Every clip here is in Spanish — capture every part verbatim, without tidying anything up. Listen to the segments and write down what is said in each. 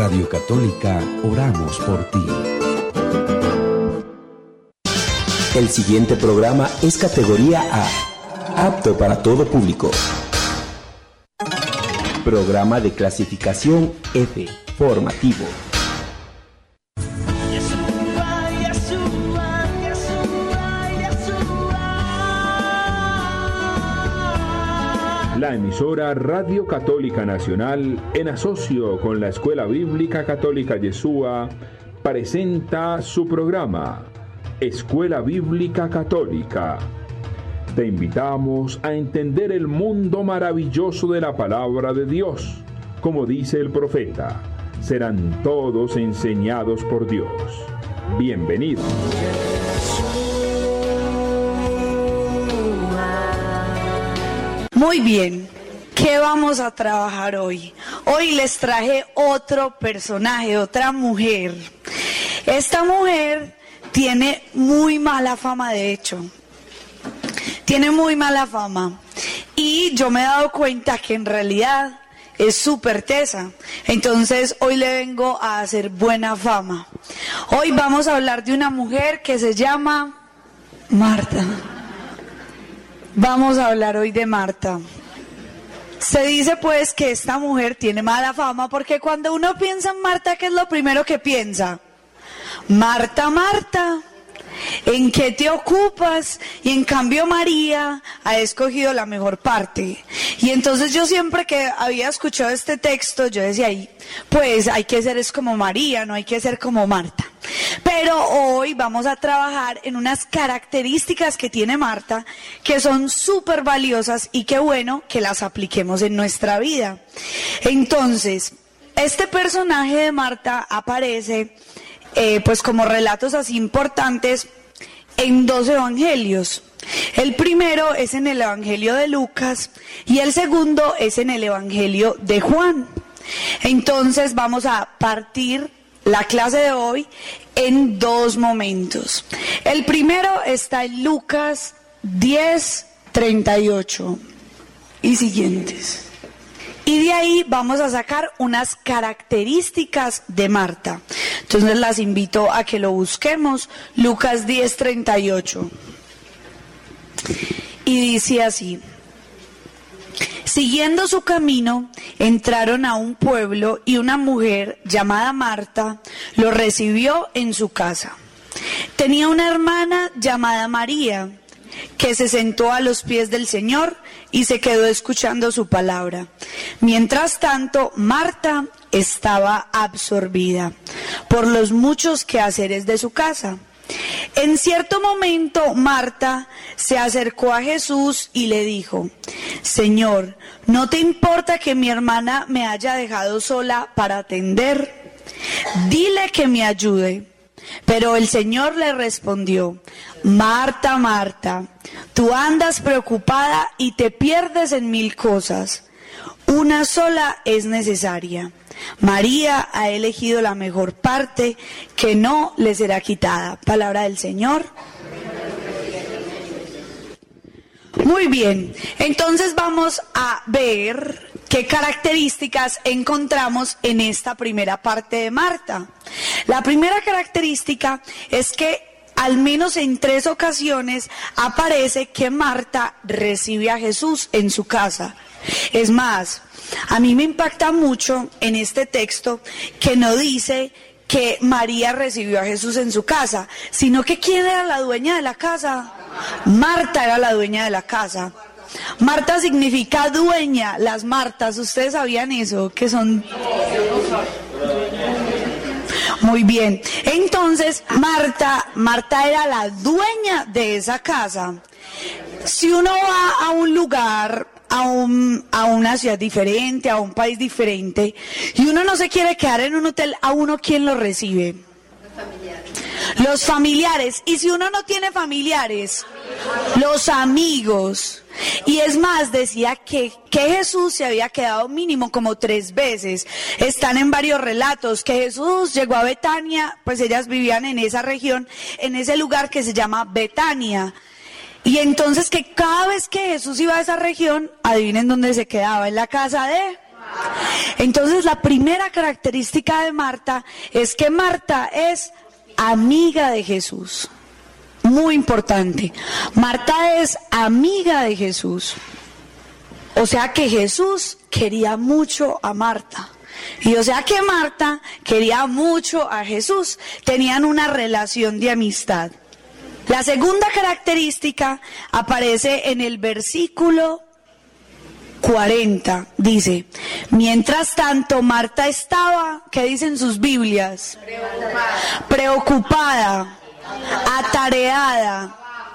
Radio Católica, oramos por ti. El siguiente programa es categoría A, apto para todo público. Programa de clasificación F, formativo. La emisora Radio Católica Nacional, en asocio con la Escuela Bíblica Católica Yeshua, presenta su programa Escuela Bíblica Católica. Te invitamos a entender el mundo maravilloso de la palabra de Dios. Como dice el profeta, serán todos enseñados por Dios. Bienvenidos. Muy bien, ¿qué vamos a trabajar hoy? Hoy les traje otro personaje, otra mujer. Esta mujer tiene muy mala fama, de hecho. Tiene muy mala fama. Y yo me he dado cuenta que en realidad es súper tesa. Entonces hoy le vengo a hacer buena fama. Hoy vamos a hablar de una mujer que se llama Marta. Vamos a hablar hoy de Marta. Se dice pues que esta mujer tiene mala fama porque cuando uno piensa en Marta, ¿qué es lo primero que piensa? Marta, Marta, ¿en qué te ocupas? Y en cambio María ha escogido la mejor parte. Y entonces yo siempre que había escuchado este texto, yo decía, ahí, pues hay que ser es como María, no hay que ser como Marta. Pero hoy vamos a trabajar en unas características que tiene Marta, que son súper valiosas y qué bueno que las apliquemos en nuestra vida. Entonces, este personaje de Marta aparece eh, pues como relatos así importantes en dos evangelios. El primero es en el evangelio de Lucas y el segundo es en el evangelio de Juan. Entonces vamos a partir la clase de hoy en dos momentos. El primero está en Lucas diez, treinta y ocho y siguientes. Y de ahí vamos a sacar unas características de Marta. Entonces las invito a que lo busquemos. Lucas diez, treinta y ocho. Y dice así: siguiendo su camino, entraron a un pueblo y una mujer llamada Marta lo recibió en su casa. Tenía una hermana llamada María, que se sentó a los pies del Señor y se quedó escuchando su palabra. Mientras tanto, Marta estaba absorbida por los muchos quehaceres de su casa. En cierto momento, Marta se acercó a Jesús y le dijo: Señor, ¿no te importa que mi hermana me haya dejado sola para atender? Dile que me ayude. Pero el Señor le respondió: Marta, Marta, tú andas preocupada y te pierdes en mil cosas. Una sola es necesaria. María ha elegido la mejor parte, que no le será quitada. Palabra del Señor. Muy bien, entonces vamos a ver qué características encontramos en esta primera parte de Marta. La primera característica es que al menos en tres ocasiones aparece que Marta recibe a Jesús en su casa. Es más, a mí me impacta mucho en este texto que no dice que María recibió a Jesús en su casa, sino que ¿quién era la dueña de la casa? Marta era la dueña de la casa. Marta significa dueña, las Martas, ¿ustedes sabían eso? Que son... Muy bien, entonces Marta, Marta era la dueña de esa casa. Si uno va a un lugar, a, un, a una ciudad diferente, a un país diferente, y uno no se quiere quedar en un hotel, ¿a uno quién lo recibe? Los familiares. Los familiares. Y si uno no tiene familiares, los amigos. Y es más, decía que, que Jesús se había quedado mínimo como tres veces. Están en varios relatos que Jesús llegó a Betania, pues ellas vivían en esa región, en ese lugar que se llama Betania. Y entonces que cada vez que Jesús iba a esa región, adivinen dónde se quedaba, en la casa de Entonces la primera característica de Marta es que Marta es amiga de Jesús. Muy importante. Marta es amiga de Jesús. O sea que Jesús quería mucho a Marta. Y o sea que Marta quería mucho a Jesús. Tenían una relación de amistad. La segunda característica aparece en el versículo cuarenta. Dice, mientras tanto Marta estaba, ¿qué dicen sus Biblias? Preocupada, Preocupada atareada,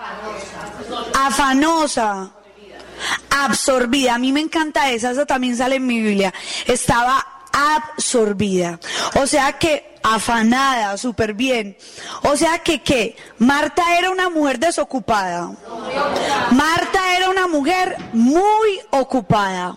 afanosa, absorbida. A mí me encanta esa, esa también sale en mi Biblia. Estaba absorbida. O sea que afanada, súper bien. O sea que, ¿qué? Marta era una mujer desocupada. Marta era una mujer muy ocupada.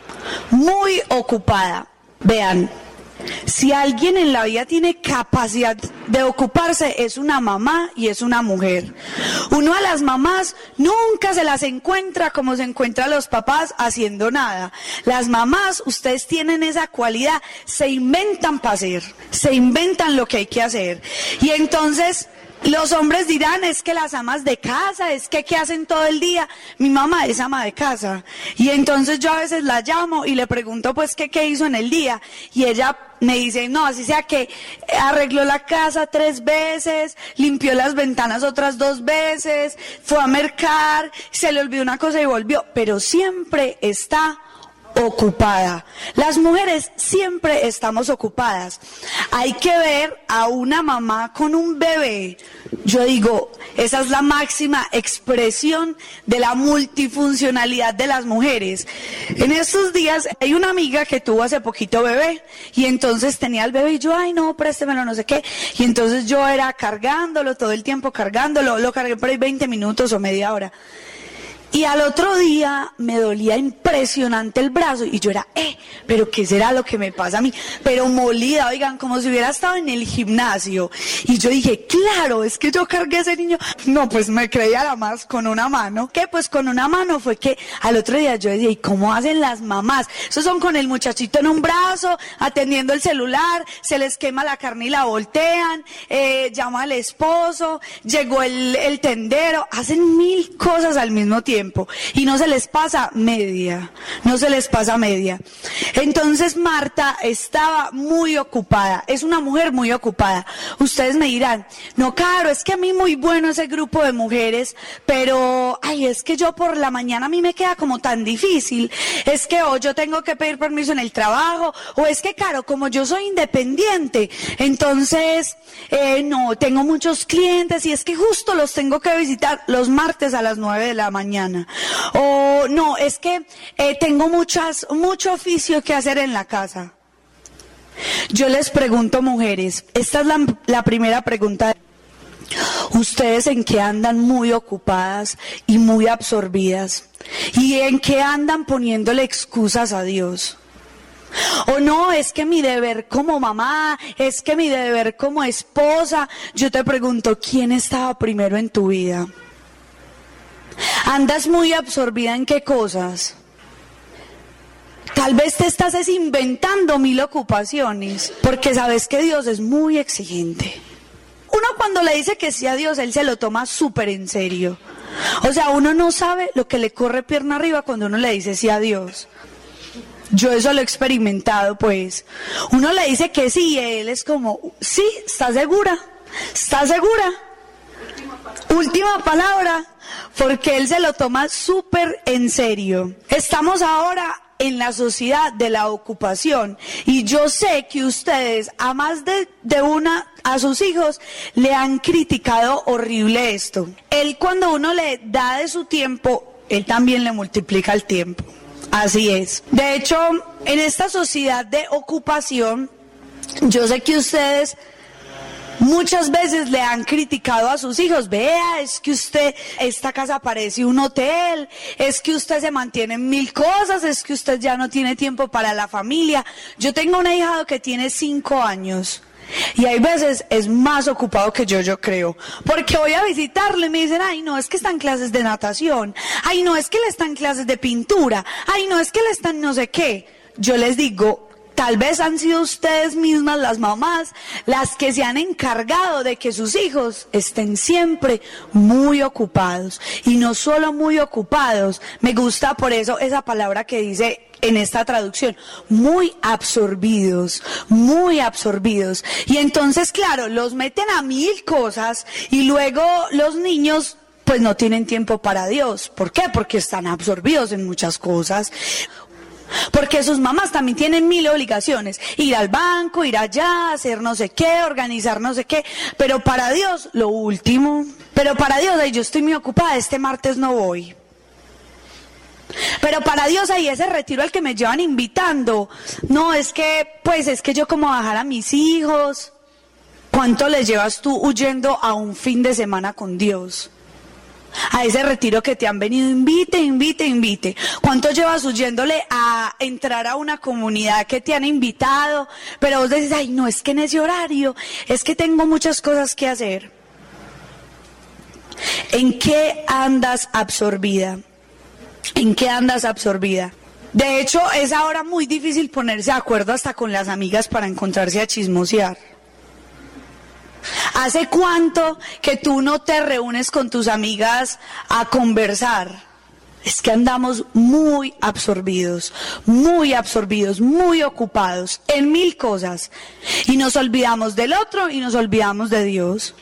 Muy ocupada. Vean, si alguien en la vida tiene capacidad de ocuparse, es una mamá y es una mujer. Uno a las mamás nunca se las encuentra como se encuentra a los papás haciendo nada. Las mamás, ustedes tienen esa cualidad, se inventan para hacer, se inventan lo que hay que hacer. Y entonces los hombres dirán, es que las amas de casa, es que ¿qué hacen todo el día? Mi mamá es ama de casa. Y entonces yo a veces la llamo y le pregunto pues qué, qué hizo en el día. Y ella me dice, no, así sea que arregló la casa tres veces, limpió las ventanas otras dos veces, fue a mercar, se le olvidó una cosa y volvió. Pero siempre está ocupada. Las mujeres siempre estamos ocupadas. Hay que ver a una mamá con un bebé. Yo digo, esa es la máxima expresión de la multifuncionalidad de las mujeres. En estos días hay una amiga que tuvo hace poquito bebé y entonces tenía el bebé y yo, ay no, préstemelo, no sé qué. Y entonces yo era cargándolo, todo el tiempo cargándolo, lo cargué por ahí veinte minutos o media hora. Y al otro día me dolía impresionante el brazo y yo era, eh, pero ¿qué será lo que me pasa a mí? Pero molida, oigan, como si hubiera estado en el gimnasio. Y yo dije, claro, es que yo cargué a ese niño. No, pues me creía la más con una mano. ¿Qué? Pues con una mano fue que al otro día yo decía, ¿y cómo hacen las mamás? Esos son con el muchachito en un brazo, atendiendo el celular, se les quema la carne y la voltean, eh, llama al esposo, llegó el, el tendero, hacen mil cosas al mismo tiempo. Y no se les pasa media, no se les pasa media. Entonces Marta estaba muy ocupada, es una mujer muy ocupada. Ustedes me dirán, no, claro, es que a mí muy bueno ese grupo de mujeres, pero, ay, es que yo por la mañana a mí me queda como tan difícil, es que o yo tengo que pedir permiso en el trabajo, o es que, claro, como yo soy independiente, entonces, eh, no, tengo muchos clientes y es que justo los tengo que visitar los martes a las nueve de la mañana. O no, es que eh, tengo muchas, mucho oficio que hacer en la casa. Yo les pregunto, mujeres, esta es la, la primera pregunta. ¿Ustedes en qué andan muy ocupadas y muy absorbidas? ¿Y en qué andan poniéndole excusas a Dios? O no, es que mi deber como mamá, es que mi deber como esposa. Yo te pregunto, ¿quién estaba primero en tu vida? ¿Andas muy absorbida en qué cosas? Tal vez te estás es inventando mil ocupaciones, porque sabes que Dios es muy exigente. Uno cuando le dice que sí a Dios, Él se lo toma súper en serio. O sea, uno no sabe lo que le corre pierna arriba cuando uno le dice sí a Dios. Yo eso lo he experimentado, pues. Uno le dice que sí y Él es como, sí, ¿estás segura? ¿Estás segura? Última palabra, porque Él se lo toma súper en serio. Estamos ahora en la sociedad de la ocupación y yo sé que ustedes a más de, de una, a sus hijos le han criticado horrible esto. Él cuando uno le da de su tiempo, Él también le multiplica el tiempo. Así es. De hecho, en esta sociedad de ocupación, yo sé que ustedes muchas veces le han criticado a sus hijos, vea, es que usted, esta casa parece un hotel, es que usted se mantiene en mil cosas, es que usted ya no tiene tiempo para la familia. Yo tengo un ahijado que tiene cinco años y hay veces es más ocupado que yo, yo creo, porque voy a visitarle y me dicen, ay no, es que están clases de natación, ay no, es que le están clases de pintura, ay no, es que le están no sé qué. yo les digo, tal vez han sido ustedes mismas las mamás las que se han encargado de que sus hijos estén siempre muy ocupados. Y no solo muy ocupados, me gusta por eso esa palabra que dice en esta traducción, muy absorbidos, muy absorbidos. Y entonces, claro, los meten a mil cosas y luego los niños pues no tienen tiempo para Dios. ¿Por qué? Porque están absorbidos en muchas cosas. Porque sus mamás también tienen mil obligaciones. Ir al banco, ir allá, hacer no sé qué, organizar no sé qué. Pero para Dios, lo último. Pero para Dios, ay, yo estoy muy ocupada, este martes no voy. Pero para Dios, ahí ese retiro al que me llevan invitando. No, es que, pues es que yo como bajar a mis hijos. ¿Cuánto les llevas tú huyendo a un fin de semana con Dios? A ese retiro que te han venido, invite, invite, invite. ¿Cuánto llevas huyéndole a entrar a una comunidad que te han invitado? Pero vos decís, ay, no, es que en ese horario, es que tengo muchas cosas que hacer. ¿En qué andas absorbida? ¿En qué andas absorbida? De hecho, es ahora muy difícil ponerse de acuerdo hasta con las amigas para encontrarse a chismosear. ¿Hace cuánto que tú no te reúnes con tus amigas a conversar? Es que andamos muy absorbidos, muy absorbidos, muy ocupados en mil cosas. Y nos olvidamos del otro y nos olvidamos de Dios.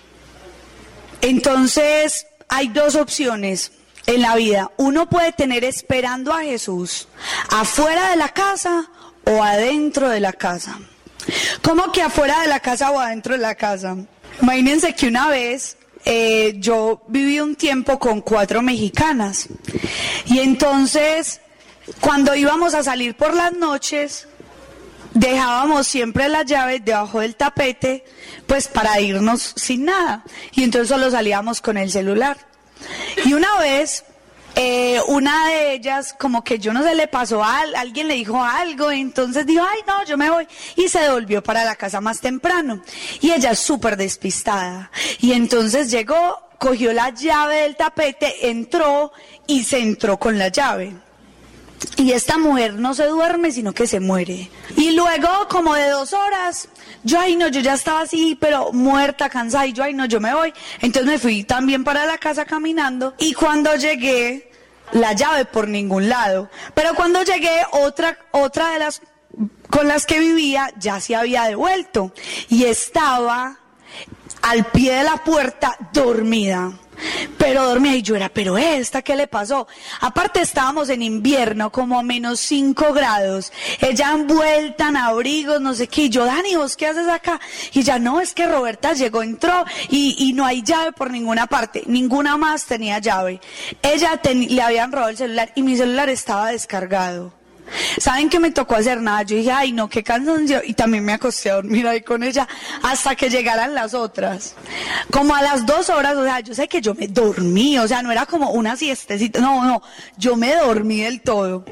Entonces, hay dos opciones en la vida. Uno puede tener esperando a Jesús afuera de la casa o adentro de la casa. ¿Cómo que afuera de la casa o adentro de la casa? Imagínense que una vez eh, yo viví un tiempo con cuatro mexicanas y entonces cuando íbamos a salir por las noches dejábamos siempre las llaves debajo del tapete pues para irnos sin nada y entonces solo salíamos con el celular. Y una vez Eh, una de ellas, como que yo no sé, le pasó a alguien, le dijo algo, entonces dijo, ay no, yo me voy, y se devolvió para la casa más temprano, y ella es súper despistada, y entonces llegó, cogió la llave del tapete, entró, y se entró con la llave. Y esta mujer no se duerme, sino que se muere. Y luego, como de dos horas, yo, ay no, yo ya estaba así, pero muerta, cansada, y yo, ay no, yo me voy. Entonces me fui también para la casa caminando, y cuando llegué, la llave por ningún lado. Pero cuando llegué, otra, otra de las con las que vivía ya se había devuelto, y estaba al pie de la puerta dormida. Pero dormía y yo era, pero esta, ¿qué le pasó? Aparte estábamos en invierno, como a menos cinco grados, ella envuelta en abrigos, no sé qué, y yo, Dani, ¿vos qué haces acá? Y ya, no, es que Roberta llegó, entró, y, y no hay llave por ninguna parte, ninguna más tenía llave. Ella ten, le habían robado el celular, y mi celular estaba descargado. ¿Saben qué me tocó hacer? Nada, yo dije, ay no, qué cansancio, y también me acosté a dormir ahí con ella hasta que llegaran las otras. Como a las dos horas, o sea, yo sé que yo me dormí, o sea, no era como una siestecita, no, no, yo me dormí del todo.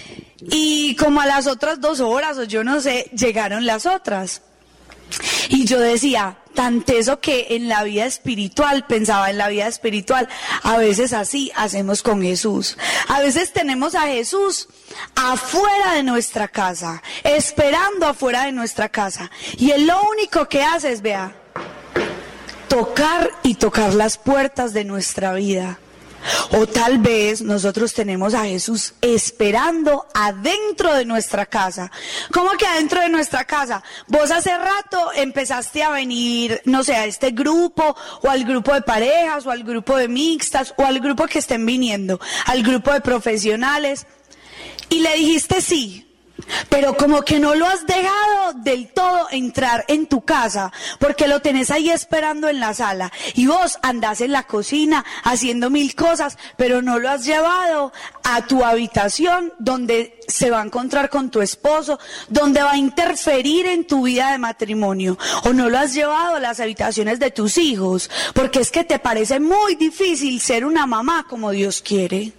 Y como a las otras dos horas, o yo no sé, llegaron las otras. Y yo decía, tan teso que en la vida espiritual, pensaba en la vida espiritual, a veces así hacemos con Jesús. A veces tenemos a Jesús afuera de nuestra casa, esperando afuera de nuestra casa. Y Él lo único que hace es, vea, tocar y tocar las puertas de nuestra vida. O tal vez nosotros tenemos a Jesús esperando adentro de nuestra casa. ¿Cómo que adentro de nuestra casa? Vos hace rato empezaste a venir, no sé, a este grupo, o al grupo de parejas, o al grupo de mixtas, o al grupo que estén viniendo, al grupo de profesionales, y le dijiste sí. Pero como que no lo has dejado del todo entrar en tu casa, porque lo tenés ahí esperando en la sala, y vos andás en la cocina haciendo mil cosas, pero no lo has llevado a tu habitación donde se va a encontrar con tu esposo, donde va a interferir en tu vida de matrimonio, o no lo has llevado a las habitaciones de tus hijos, porque es que te parece muy difícil ser una mamá como Dios quiere.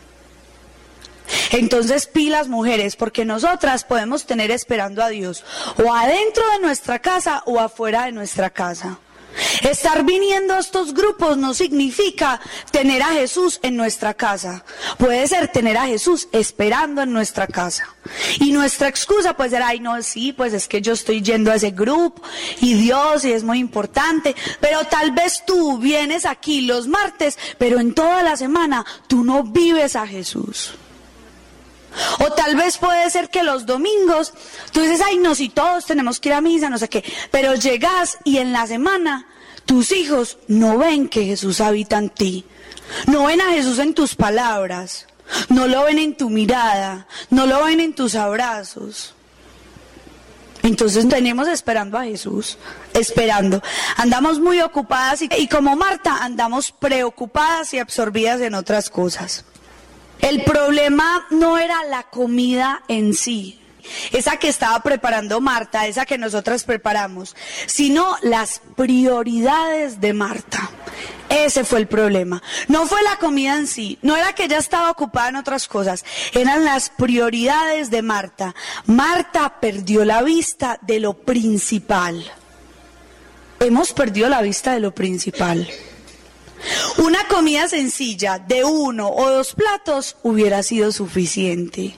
Entonces, pilas mujeres, porque nosotras podemos tener esperando a Dios o adentro de nuestra casa o afuera de nuestra casa. Estar viniendo a estos grupos no significa tener a Jesús en nuestra casa. Puede ser tener a Jesús esperando en nuestra casa. Y nuestra excusa puede ser, ay no, sí, pues es que yo estoy yendo a ese grupo y Dios y es muy importante. Pero tal vez tú vienes aquí los martes, pero en toda la semana tú no vives a Jesús. O tal vez puede ser que los domingos tú dices, ay no, si todos tenemos que ir a misa, no sé qué, pero llegas y en la semana tus hijos no ven que Jesús habita en ti, no ven a Jesús en tus palabras, no lo ven en tu mirada, no lo ven en tus abrazos. Entonces tenemos esperando a Jesús, esperando. Andamos muy ocupadas y, y como Marta andamos preocupadas y absorbidas en otras cosas. El problema no era la comida en sí, esa que estaba preparando Marta, esa que nosotras preparamos, sino las prioridades de Marta. Ese fue el problema. No fue la comida en sí, no era que ella estaba ocupada en otras cosas, eran las prioridades de Marta. Marta perdió la vista de lo principal. Hemos perdido la vista de lo principal. Una comida sencilla de uno o dos platos hubiera sido suficiente.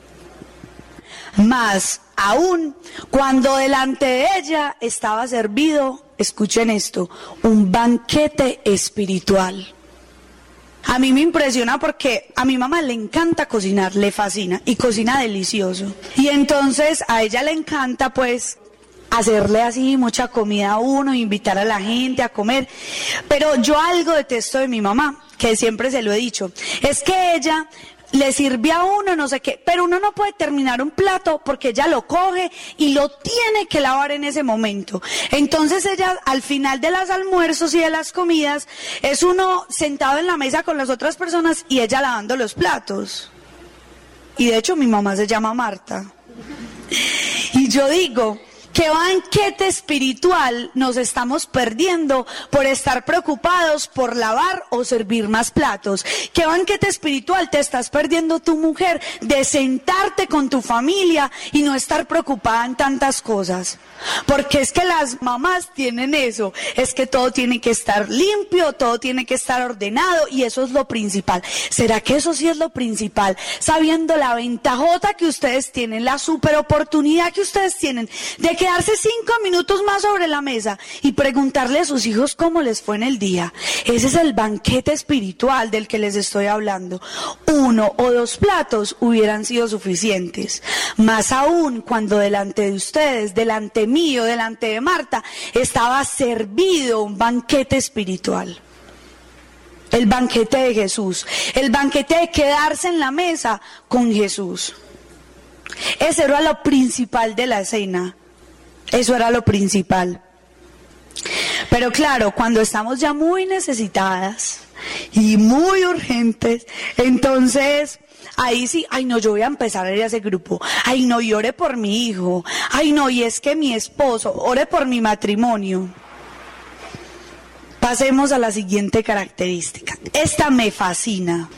Más aún cuando delante de ella estaba servido, escuchen esto, un banquete espiritual. A mí me impresiona porque a mi mamá le encanta cocinar, le fascina y cocina delicioso. Y entonces a ella le encanta pues hacerle así mucha comida a uno, invitar a la gente a comer. Pero yo algo detesto de mi mamá, que siempre se lo he dicho, es que ella le sirve a uno no sé qué, pero uno no puede terminar un plato porque ella lo coge y lo tiene que lavar en ese momento. Entonces ella al final de los almuerzos y de las comidas es uno sentado en la mesa con las otras personas y ella lavando los platos. Y de hecho mi mamá se llama Marta. Y yo digo, ¿qué banquete espiritual nos estamos perdiendo por estar preocupados por lavar o servir más platos? ¿Qué banquete espiritual te estás perdiendo tu mujer de sentarte con tu familia y no estar preocupada en tantas cosas? Porque es que las mamás tienen eso, es que todo tiene que estar limpio, todo tiene que estar ordenado y eso es lo principal. ¿Será que eso sí es lo principal? Sabiendo la ventajota que ustedes tienen, la super oportunidad que ustedes tienen de quedarse cinco minutos más sobre la mesa y preguntarle a sus hijos cómo les fue en el día. Ese es el banquete espiritual del que les estoy hablando. Uno o dos platos hubieran sido suficientes. Más aún cuando delante de ustedes, delante mío, delante de Marta, estaba servido un banquete espiritual. El banquete de Jesús. El banquete de quedarse en la mesa con Jesús. Ese era lo principal de la cena. Eso era lo principal. Pero claro, cuando estamos ya muy necesitadas y muy urgentes, entonces ahí sí, ay no, yo voy a empezar a ir a ese grupo. Ay no, y ore por mi hijo. Ay no, y es que mi esposo, ore por mi matrimonio. Pasemos a la siguiente característica. Esta me fascina.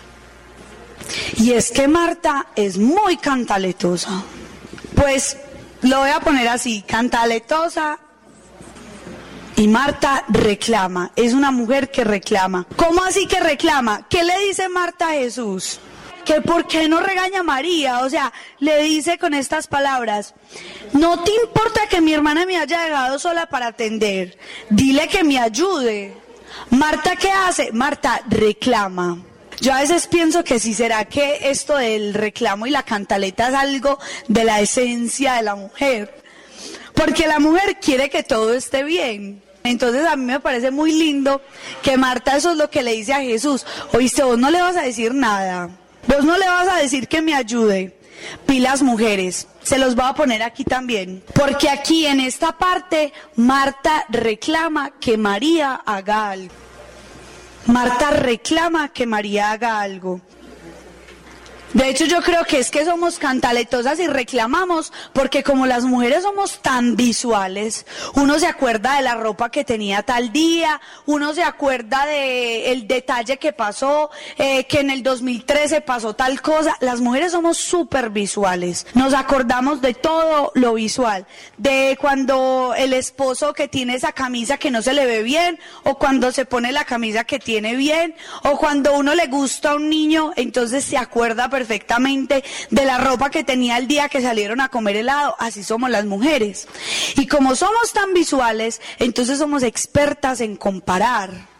Y es que Marta es muy cantaletosa. Pues lo voy a poner así, cantaletosa. Y Marta reclama, es una mujer que reclama. ¿Cómo así que reclama? ¿Qué le dice Marta a Jesús? Que por qué no regaña a María, o sea, le dice con estas palabras, no te importa que mi hermana me haya dejado sola para atender, dile que me ayude. Marta, ¿qué hace? Marta reclama. Yo a veces pienso que si será que esto del reclamo y la cantaleta es algo de la esencia de la mujer, porque la mujer quiere que todo esté bien. Entonces a mí me parece muy lindo que Marta eso es lo que le dice a Jesús, oíste, vos no le vas a decir nada. Vos no le vas a decir que me ayude. Pilas mujeres, se los voy a poner aquí también. Porque aquí en esta parte, Marta reclama que María haga algo. Marta reclama que María haga algo. De hecho, yo creo que es que somos cantaletosas y reclamamos porque como las mujeres somos tan visuales, uno se acuerda de la ropa que tenía tal día, uno se acuerda de el detalle que pasó, eh, que en el dos mil trece pasó tal cosa. Las mujeres somos súper visuales, nos acordamos de todo lo visual, de cuando el esposo que tiene esa camisa que no se le ve bien, o cuando se pone la camisa que tiene bien, o cuando uno le gusta a un niño, entonces se acuerda perfectamente perfectamente de la ropa que tenía el día que salieron a comer helado. Así somos las mujeres. Y como somos tan visuales, entonces somos expertas en comparar.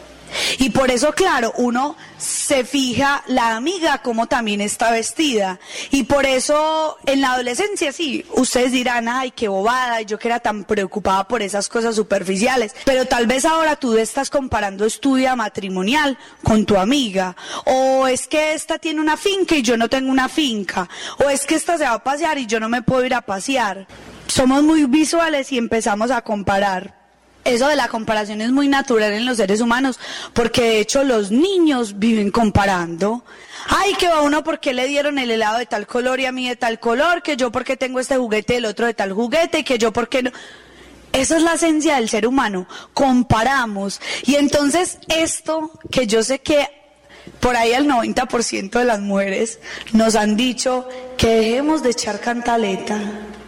Y por eso, claro, uno se fija la amiga como también está vestida. Y por eso en la adolescencia sí, ustedes dirán, ay, qué bobada, yo que era tan preocupada por esas cosas superficiales. Pero tal vez ahora tú estás comparando estudia matrimonial con tu amiga. O es que esta tiene una finca y yo no tengo una finca. O es que esta se va a pasear y yo no me puedo ir a pasear. Somos muy visuales y empezamos a comparar. Eso de la comparación es muy natural en los seres humanos, porque de hecho los niños viven comparando. Ay, que va uno porque le dieron el helado de tal color y a mí de tal color, que yo porque tengo este juguete y el otro de tal juguete, que yo porque no. Esa es la esencia del ser humano, comparamos. Y entonces esto que yo sé que por ahí el noventa por ciento de las mujeres nos han dicho que dejemos de echar cantaleta.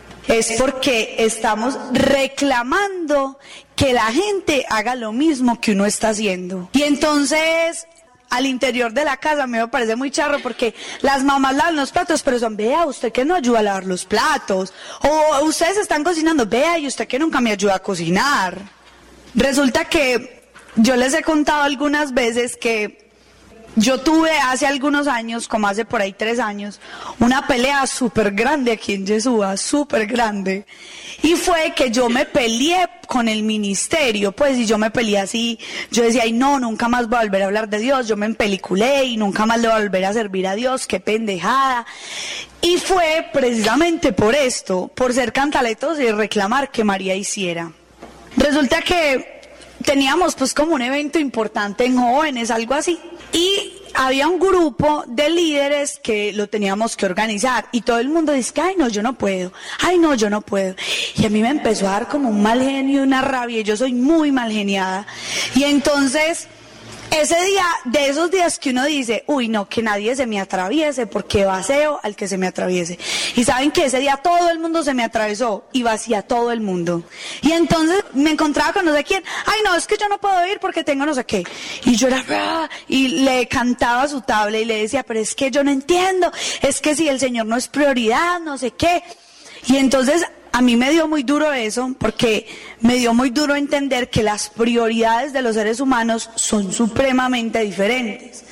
Es porque estamos reclamando que la gente haga lo mismo que uno está haciendo. Y entonces, al interior de la casa, a mí me parece muy charro porque las mamás lavan los platos, pero son, vea, usted que no ayuda a lavar los platos. O ustedes están cocinando, vea, y usted que nunca me ayuda a cocinar. Resulta que yo les he contado algunas veces que yo tuve hace algunos años, como hace por ahí tres años, una pelea súper grande aquí en Yesúa, súper grande. Y fue que yo me peleé con el ministerio, pues, y yo me peleé así. Yo decía, ay no, nunca más voy a volver a hablar de Dios. Yo me empeliculé y nunca más le voy a volver a servir a Dios, qué pendejada. Y fue precisamente por esto, por ser cantaletos y reclamar que María hiciera. Resulta que teníamos pues como un evento importante en jóvenes, algo así. Y había un grupo de líderes que lo teníamos que organizar y todo el mundo dice, ay no, yo no puedo, ay no, yo no puedo. Y a mí me empezó a dar como un mal genio y una rabia, y yo soy muy mal geniada. Y entonces, ese día, de esos días que uno dice, uy no, que nadie se me atraviese porque vacío al que se me atraviese. Y saben que ese día todo el mundo se me atravesó y vacía todo el mundo. Y entonces me encontraba con no sé quién, ay no, es que yo no puedo ir porque tengo no sé qué. Y yo era, ¡ah! Y le cantaba su tabla y le decía, pero es que yo no entiendo, es que si el Señor no es prioridad, no sé qué. Y entonces a mí me dio muy duro eso, porque me dio muy duro entender que las prioridades de los seres humanos son supremamente diferentes.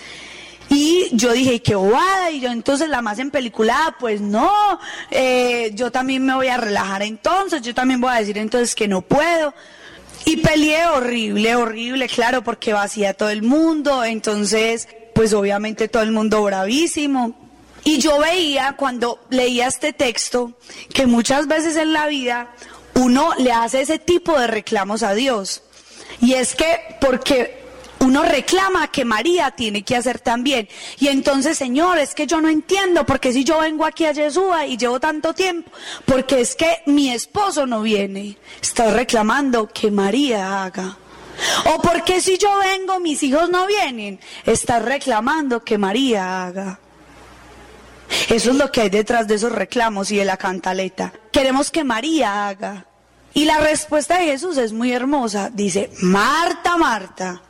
Y yo dije, ¿y qué bobada? Y yo entonces la más empeliculada, pues no, eh, yo también me voy a relajar entonces, yo también voy a decir entonces que no puedo. Y peleé horrible, horrible, claro, porque vacía todo el mundo, entonces pues obviamente todo el mundo bravísimo. Y yo veía cuando leía este texto que muchas veces en la vida uno le hace ese tipo de reclamos a Dios. Y es que porque uno reclama que María tiene que hacer también. Y entonces, Señor, es que yo no entiendo, porque si yo vengo aquí a Yesúa y llevo tanto tiempo, porque es que mi esposo no viene. Estoy reclamando que María haga. O porque si yo vengo, mis hijos no vienen. Estás reclamando que María haga. Eso es lo que hay detrás de esos reclamos y de la cantaleta. Queremos que María haga. Y la respuesta de Jesús es muy hermosa. Dice, Marta, Marta.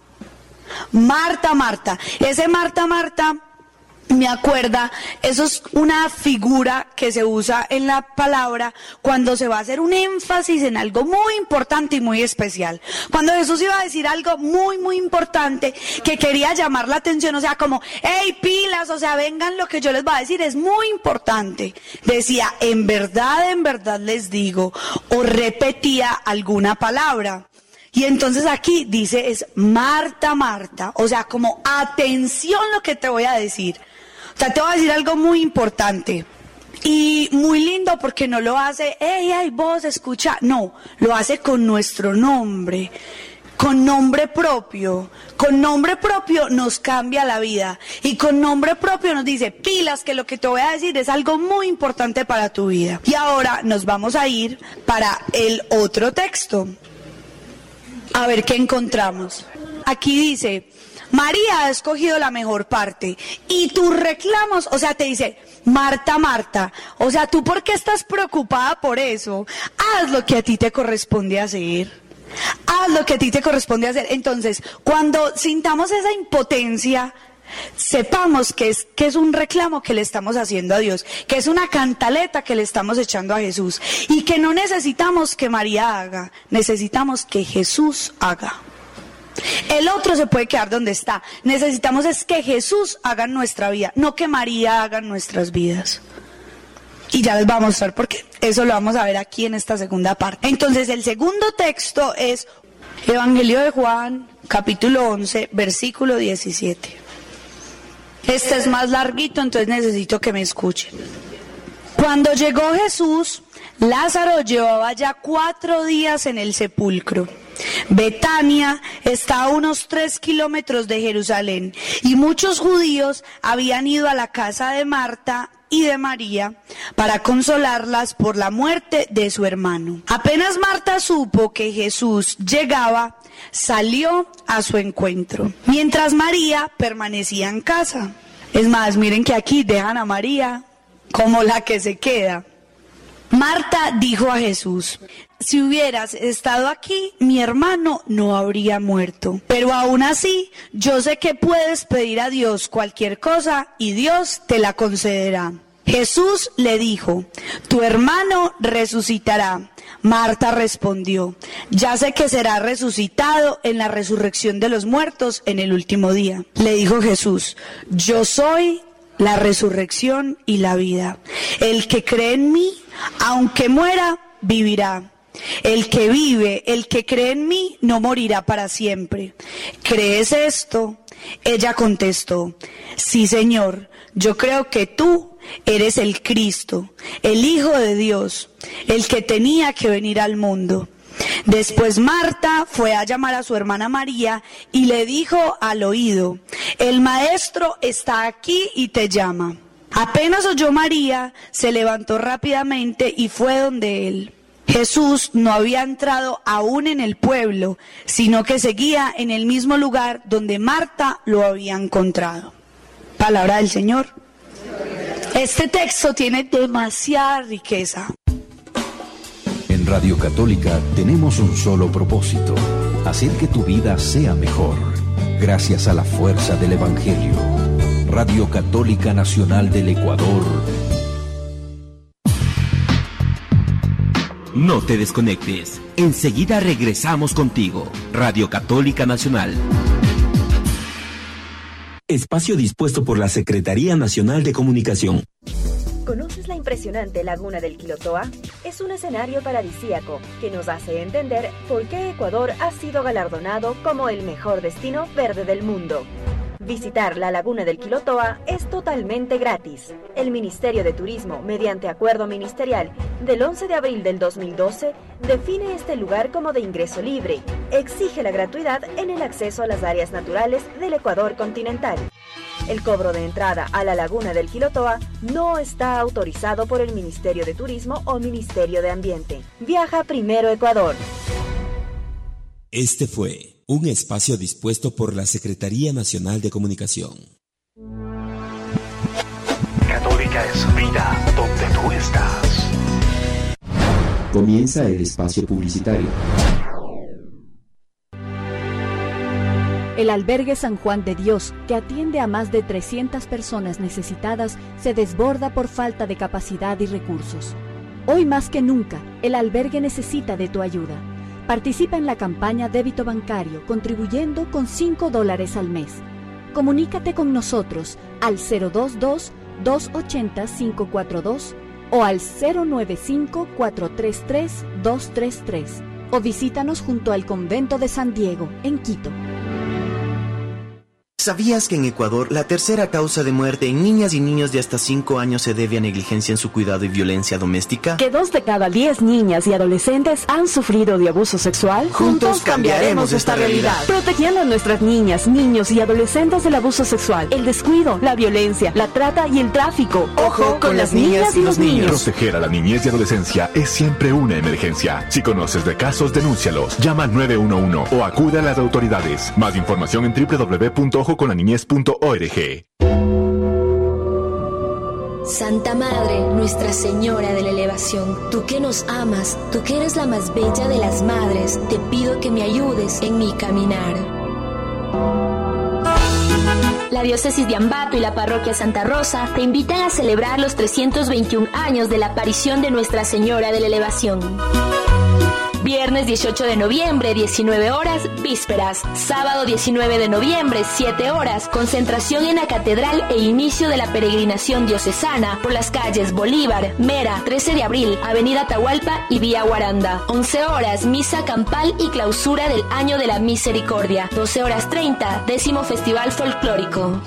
Marta, Marta. Ese Marta, Marta me acuerda, eso es una figura que se usa en la palabra cuando se va a hacer un énfasis en algo muy importante y muy especial. Cuando Jesús iba a decir algo muy, muy importante que quería llamar la atención, o sea, como, hey, pilas, o sea, vengan lo que yo les voy a decir, es muy importante. Decía, en verdad, en verdad les digo, o repetía alguna palabra. Y entonces aquí dice, es Marta, Marta, o sea, como, atención lo que te voy a decir. O sea, te voy a decir algo muy importante y muy lindo porque no lo hace, hey, hey, vos, escucha, no, lo hace con nuestro nombre, con nombre propio. Con nombre propio nos cambia la vida. Y con nombre propio nos dice, pilas, que lo que te voy a decir es algo muy importante para tu vida. Y ahora nos vamos a ir para el otro texto. A ver qué encontramos. Aquí dice, María ha escogido la mejor parte. Y tus reclamos, o sea, te dice, Marta, Marta, o sea, ¿tú por qué estás preocupada por eso? Haz lo que a ti te corresponde hacer. Haz lo que a ti te corresponde hacer. Entonces, cuando sintamos esa impotencia, sepamos que es, que es un reclamo que le estamos haciendo a Dios, que es una cantaleta que le estamos echando a Jesús, y que no necesitamos que María haga, necesitamos que Jesús haga. El otro se puede quedar donde está. Necesitamos es que Jesús haga en nuestra vida, no que María haga en nuestras vidas. Y ya les voy a mostrar por qué. Eso lo vamos a ver aquí en esta segunda parte. Entonces, el segundo texto es Evangelio de Juan, capítulo once, versículo diecisiete. Este es más larguito, entonces necesito que me escuchen. Cuando llegó Jesús, Lázaro llevaba ya cuatro días en el sepulcro. Betania está a unos tres kilómetros de Jerusalén, y muchos judíos habían ido a la casa de Marta y de María para consolarlas por la muerte de su hermano. Apenas Marta supo que Jesús llegaba, salió a su encuentro, mientras María permanecía en casa. Es más, miren que aquí dejan a María como la que se queda. Marta dijo a Jesús, si hubieras estado aquí, mi hermano no habría muerto. Pero aún así, yo sé que puedes pedir a Dios cualquier cosa y Dios te la concederá. Jesús le dijo, tu hermano resucitará. Marta respondió, ya sé que será resucitado en la resurrección de los muertos en el último día. Le dijo Jesús, yo soy la resurrección y la vida. El que cree en mí, aunque muera, vivirá. El que vive, el que cree en mí, no morirá para siempre. ¿Crees esto? Ella contestó, sí, Señor, yo creo que tú eres el Cristo, el Hijo de Dios, el que tenía que venir al mundo. Después Marta fue a llamar a su hermana María y le dijo al oído, el maestro está aquí y te llama. Apenas oyó María, se levantó rápidamente y fue donde él. Jesús no había entrado aún en el pueblo, sino que seguía en el mismo lugar donde Marta lo había encontrado. Palabra del Señor. Este texto tiene demasiada riqueza. En Radio Católica tenemos un solo propósito, hacer que tu vida sea mejor, gracias a la fuerza del Evangelio. Radio Católica Nacional del Ecuador. No te desconectes, enseguida regresamos contigo. Radio Católica Nacional. Espacio dispuesto por la Secretaría Nacional de Comunicación. ¿Conoces la impresionante Laguna del Quilotoa? Es un escenario paradisíaco que nos hace entender por qué Ecuador ha sido galardonado como el mejor destino verde del mundo. Visitar la Laguna del Quilotoa es totalmente gratis. El Ministerio de Turismo, mediante acuerdo ministerial del once de abril del dos mil doce, define este lugar como de ingreso libre. Exige la gratuidad en el acceso a las áreas naturales del Ecuador continental. El cobro de entrada a la Laguna del Quilotoa no está autorizado por el Ministerio de Turismo o Ministerio de Ambiente. Viaja primero Ecuador. Este fue un espacio dispuesto por la Secretaría Nacional de Comunicación. Católica es vida donde tú estás. Comienza el espacio publicitario. El albergue San Juan de Dios, que atiende a más de trescientas personas necesitadas, se desborda por falta de capacidad y recursos. Hoy más que nunca, el albergue necesita de tu ayuda. Participa en la campaña Débito Bancario, contribuyendo con cinco dólares al mes. Comunícate con nosotros al cero dos dos, dos ocho cero, cinco cuatro dos o al cero nueve cinco, cuatro tres tres, dos tres tres o visítanos junto al Convento de San Diego, en Quito. ¿Sabías que en Ecuador la tercera causa de muerte en niñas y niños de hasta cinco años se debe a negligencia en su cuidado y violencia doméstica? ¿Que dos de cada diez niñas y adolescentes han sufrido de abuso sexual? Juntos cambiaremos esta realidad. Protegiendo a nuestras niñas, niños y adolescentes del abuso sexual, el descuido, la violencia, la trata y el tráfico. Ojo con las niñas y los niños. Proteger a la niñez y adolescencia es siempre una emergencia. Si conoces de casos, denúncialos. Llama al nueve uno uno o acude a las autoridades. Más información en doble u doble u doble u punto ojo con la niñez punto org. Santa Madre, Nuestra Señora de la Elevación, tú que nos amas, tú que eres la más bella de las madres, te pido que me ayudes en mi caminar. La Diócesis de Ambato y la Parroquia Santa Rosa te invitan a celebrar los trescientos veintiún años de la aparición de Nuestra Señora de la Elevación. Viernes dieciocho de noviembre, diecinueve horas, vísperas. Sábado diecinueve de noviembre, siete horas, concentración en la catedral e inicio de la peregrinación diocesana por las calles Bolívar, Mera, trece de abril, Avenida Atahualpa y Vía Guaranda. once horas, misa campal y clausura del Año de la Misericordia. doce horas treinta, décimo Festival Folclórico.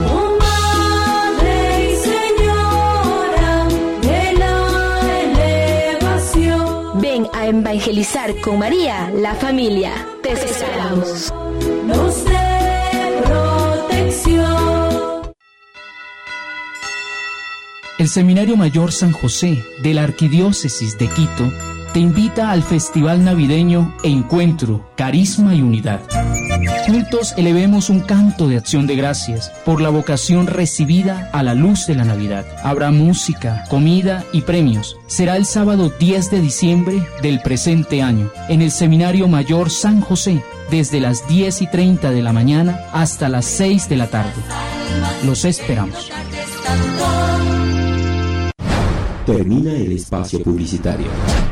Ven a evangelizar con María, la familia. Te esperamos. Nos dé protección. El Seminario Mayor San José de la Arquidiócesis de Quito te invita al Festival Navideño Encuentro, Carisma y Unidad. Juntos elevemos un canto de acción de gracias por la vocación recibida a la luz de la Navidad. Habrá música, comida y premios. Será el sábado diez de diciembre del presente año en el Seminario Mayor San José, desde las diez y treinta de la mañana hasta las seis de la tarde. Los esperamos. Termina el espacio publicitario.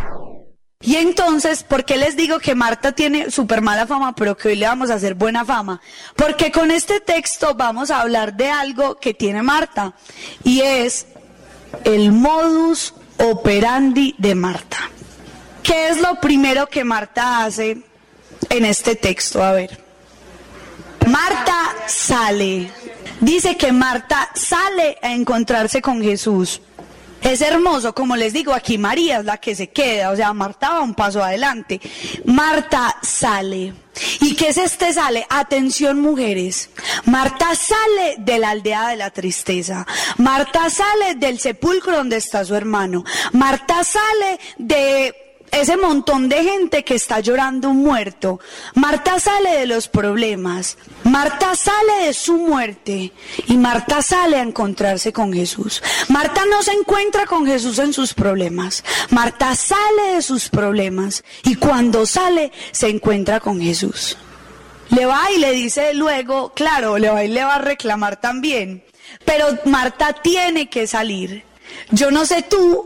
Y entonces, ¿por qué les digo que Marta tiene súper mala fama, pero que hoy le vamos a hacer buena fama? Porque con este texto vamos a hablar de algo que tiene Marta, y es el modus operandi de Marta. ¿Qué es lo primero que Marta hace en este texto? A ver. Marta sale. Dice que Marta sale a encontrarse con Jesús. Es hermoso, como les digo, aquí María es la que se queda, o sea, Marta va un paso adelante. Marta sale. ¿Y qué es este sale? Atención, mujeres. Marta sale de la aldea de la tristeza. Marta sale del sepulcro donde está su hermano. Marta sale de ese montón de gente que está llorando un muerto. Marta sale de los problemas. Marta sale de su muerte. Y Marta sale a encontrarse con Jesús. Marta no se encuentra con Jesús en sus problemas. Marta sale de sus problemas. Y cuando sale, se encuentra con Jesús. Le va y le dice luego, claro, le va y le va a reclamar también. Pero Marta tiene que salir. Yo no sé tú,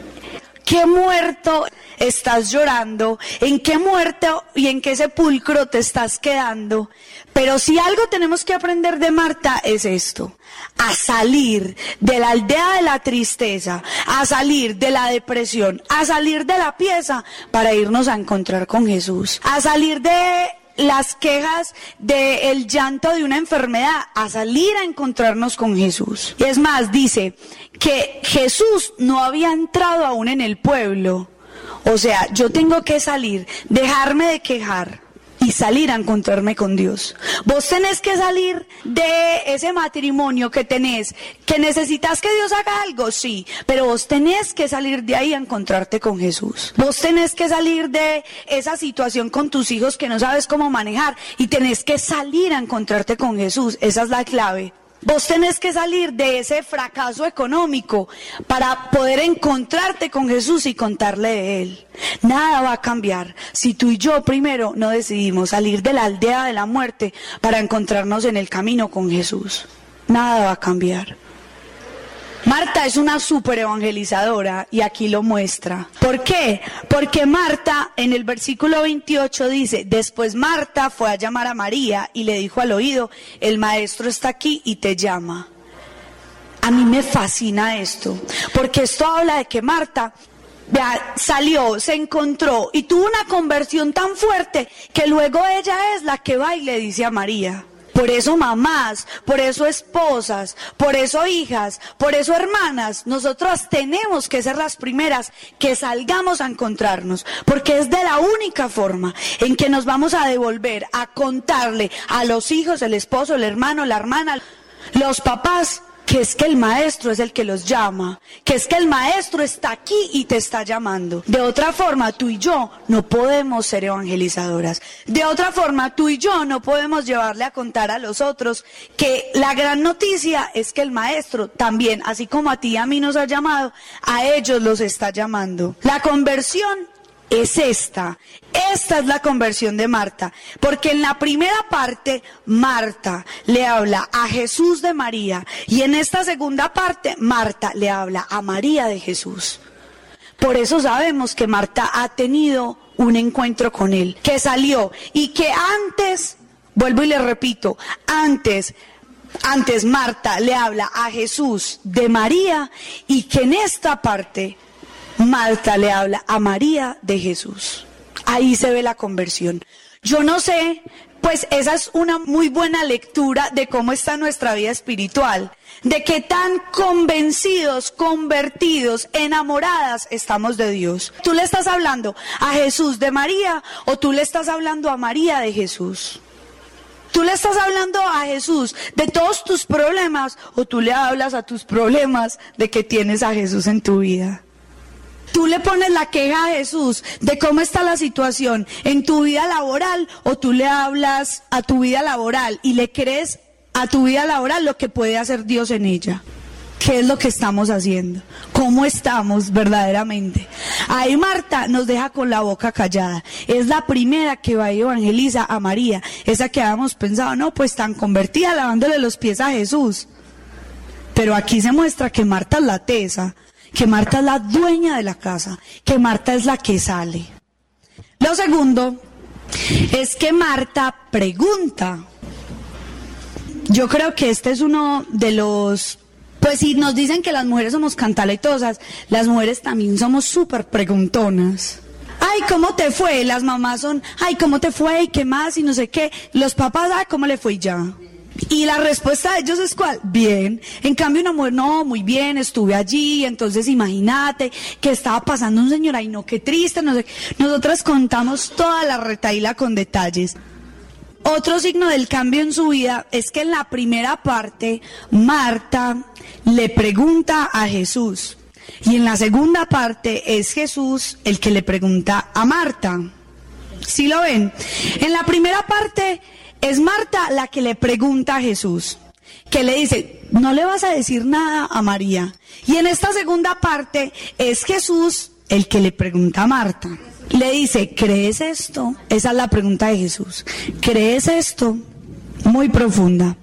¿qué muerto estás llorando? ¿En qué muerto y en qué sepulcro te estás quedando? Pero si algo tenemos que aprender de Marta es esto: a salir de la aldea de la tristeza, a salir de la depresión, a salir de la pieza para irnos a encontrar con Jesús, a salir de las quejas del llanto de una enfermedad, a salir a encontrarnos con Jesús. Y es más, dice que Jesús no había entrado aún en el pueblo. O sea, yo tengo que salir, dejarme de quejar y salir a encontrarme con Dios. Vos tenés que salir de ese matrimonio que tenés, que necesitas que Dios haga algo, sí, pero vos tenés que salir de ahí a encontrarte con Jesús. Vos tenés que salir de esa situación con tus hijos que no sabes cómo manejar y tenés que salir a encontrarte con Jesús. Esa es la clave. Vos tenés que salir de ese fracaso económico para poder encontrarte con Jesús y contarle de Él. Nada va a cambiar si tú y yo primero no decidimos salir de la aldea de la muerte para encontrarnos en el camino con Jesús. Nada va a cambiar. Marta es una súper evangelizadora y aquí lo muestra. ¿Por qué? Porque Marta en el versículo veintiocho dice: después Marta fue a llamar a María y le dijo al oído: el maestro está aquí y te llama. A mí me fascina esto, porque esto habla de que Marta vea, salió, se encontró y tuvo una conversión tan fuerte que luego ella es la que va y le dice a María. Por eso mamás, por eso esposas, por eso hijas, por eso hermanas, nosotros tenemos que ser las primeras que salgamos a encontrarnos, porque es de la única forma en que nos vamos a devolver a contarle a los hijos, el esposo, el hermano, la hermana, los papás, que es que el maestro es el que los llama, que es que el maestro está aquí y te está llamando. De otra forma, tú y yo no podemos ser evangelizadoras. De otra forma, tú y yo no podemos llevarle a contar a los otros que la gran noticia es que el maestro también, así como a ti y a mí nos ha llamado, a ellos los está llamando. La conversión es esta. Esta es la conversión de Marta, porque en la primera parte Marta le habla a Jesús de María y en esta segunda parte Marta le habla a María de Jesús. Por eso sabemos que Marta ha tenido un encuentro con él, que salió y que antes, vuelvo y le repito, antes antes Marta le habla a Jesús de María y que en esta parte Marta le habla a María de Jesús. Ahí se ve la conversión. Yo no sé, pues esa es una muy buena lectura de cómo está nuestra vida espiritual, de qué tan convencidos, convertidos, enamoradas estamos de Dios. ¿Tú le estás hablando a Jesús de María o tú le estás hablando a María de Jesús? ¿Tú le estás hablando a Jesús de todos tus problemas o tú le hablas a tus problemas de que tienes a Jesús en tu vida? ¿Tú le pones la queja a Jesús de cómo está la situación en tu vida laboral o tú le hablas a tu vida laboral y le crees a tu vida laboral lo que puede hacer Dios en ella? ¿Qué es lo que estamos haciendo? ¿Cómo estamos verdaderamente? Ahí Marta nos deja con la boca callada. Es la primera que va y evangeliza a María. Esa que habíamos pensado, no, pues tan convertida lavándole los pies a Jesús. Pero aquí se muestra que Marta es la tesa, que Marta es la dueña de la casa, que Marta es la que sale. Lo segundo es que Marta pregunta. Yo creo que este es uno de los... Pues si nos dicen que las mujeres somos cantaletosas, las mujeres también somos súper preguntonas. Ay, ¿cómo te fue? Las mamás son, ay, ¿cómo te fue? ¿Y qué más? Y no sé qué. Los papás, ay, ¿cómo le fue? Y ya. Y la respuesta de ellos es ¿cuál? Bien. En cambio una mujer, no, muy bien, estuve allí, entonces imagínate que estaba pasando un señor, ay no, qué triste, no sé. Nosotras contamos toda la retahíla con detalles. Otro signo del cambio en su vida es que en la primera parte Marta le pregunta a Jesús y en la segunda parte es Jesús el que le pregunta a Marta. ¿Sí lo ven? En la primera parte es Marta la que le pregunta a Jesús, que le dice, no le vas a decir nada a María. Y en esta segunda parte es Jesús el que le pregunta a Marta. Le dice, ¿crees esto? Esa es la pregunta de Jesús. ¿Crees esto? Muy profunda.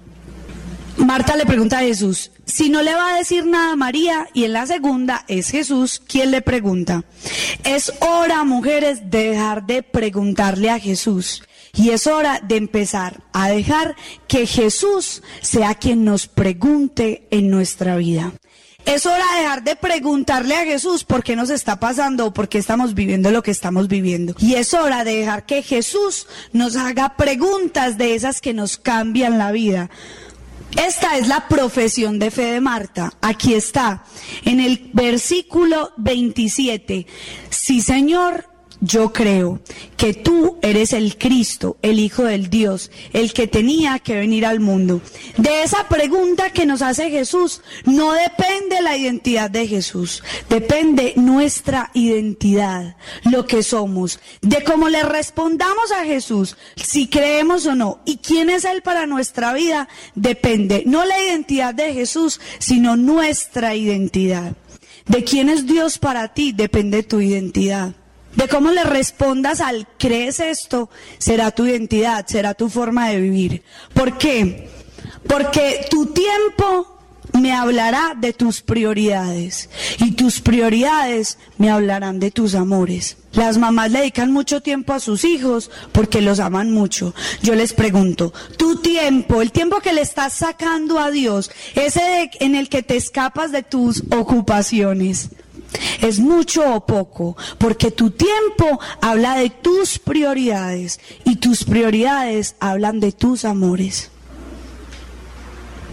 Marta le pregunta a Jesús, si no le va a decir nada a María, y en la segunda es Jesús quien le pregunta. Es hora, mujeres, de dejar de preguntarle a Jesús. Y es hora de empezar a dejar que Jesús sea quien nos pregunte en nuestra vida. Es hora de dejar de preguntarle a Jesús por qué nos está pasando o por qué estamos viviendo lo que estamos viviendo. Y es hora de dejar que Jesús nos haga preguntas de esas que nos cambian la vida. Esta es la profesión de fe de Marta. Aquí está, en el versículo veintisiete. Sí, Señor, yo creo que tú eres el Cristo, el Hijo del Dios, el que tenía que venir al mundo. De esa pregunta que nos hace Jesús, no depende la identidad de Jesús, depende nuestra identidad, lo que somos, de cómo le respondamos a Jesús, si creemos o no, y quién es Él para nuestra vida, depende no la identidad de Jesús, sino nuestra identidad. De quién es Dios para ti, depende tu identidad. De cómo le respondas al ¿crees esto? Será tu identidad, será tu forma de vivir. ¿Por qué? Porque tu tiempo me hablará de tus prioridades y tus prioridades me hablarán de tus amores. Las mamás le dedican mucho tiempo a sus hijos porque los aman mucho. Yo les pregunto, tu tiempo, el tiempo que le estás sacando a Dios, ese de, en el que te escapas de tus ocupaciones, ¿es mucho o poco? Porque tu tiempo habla de tus prioridades y tus prioridades hablan de tus amores.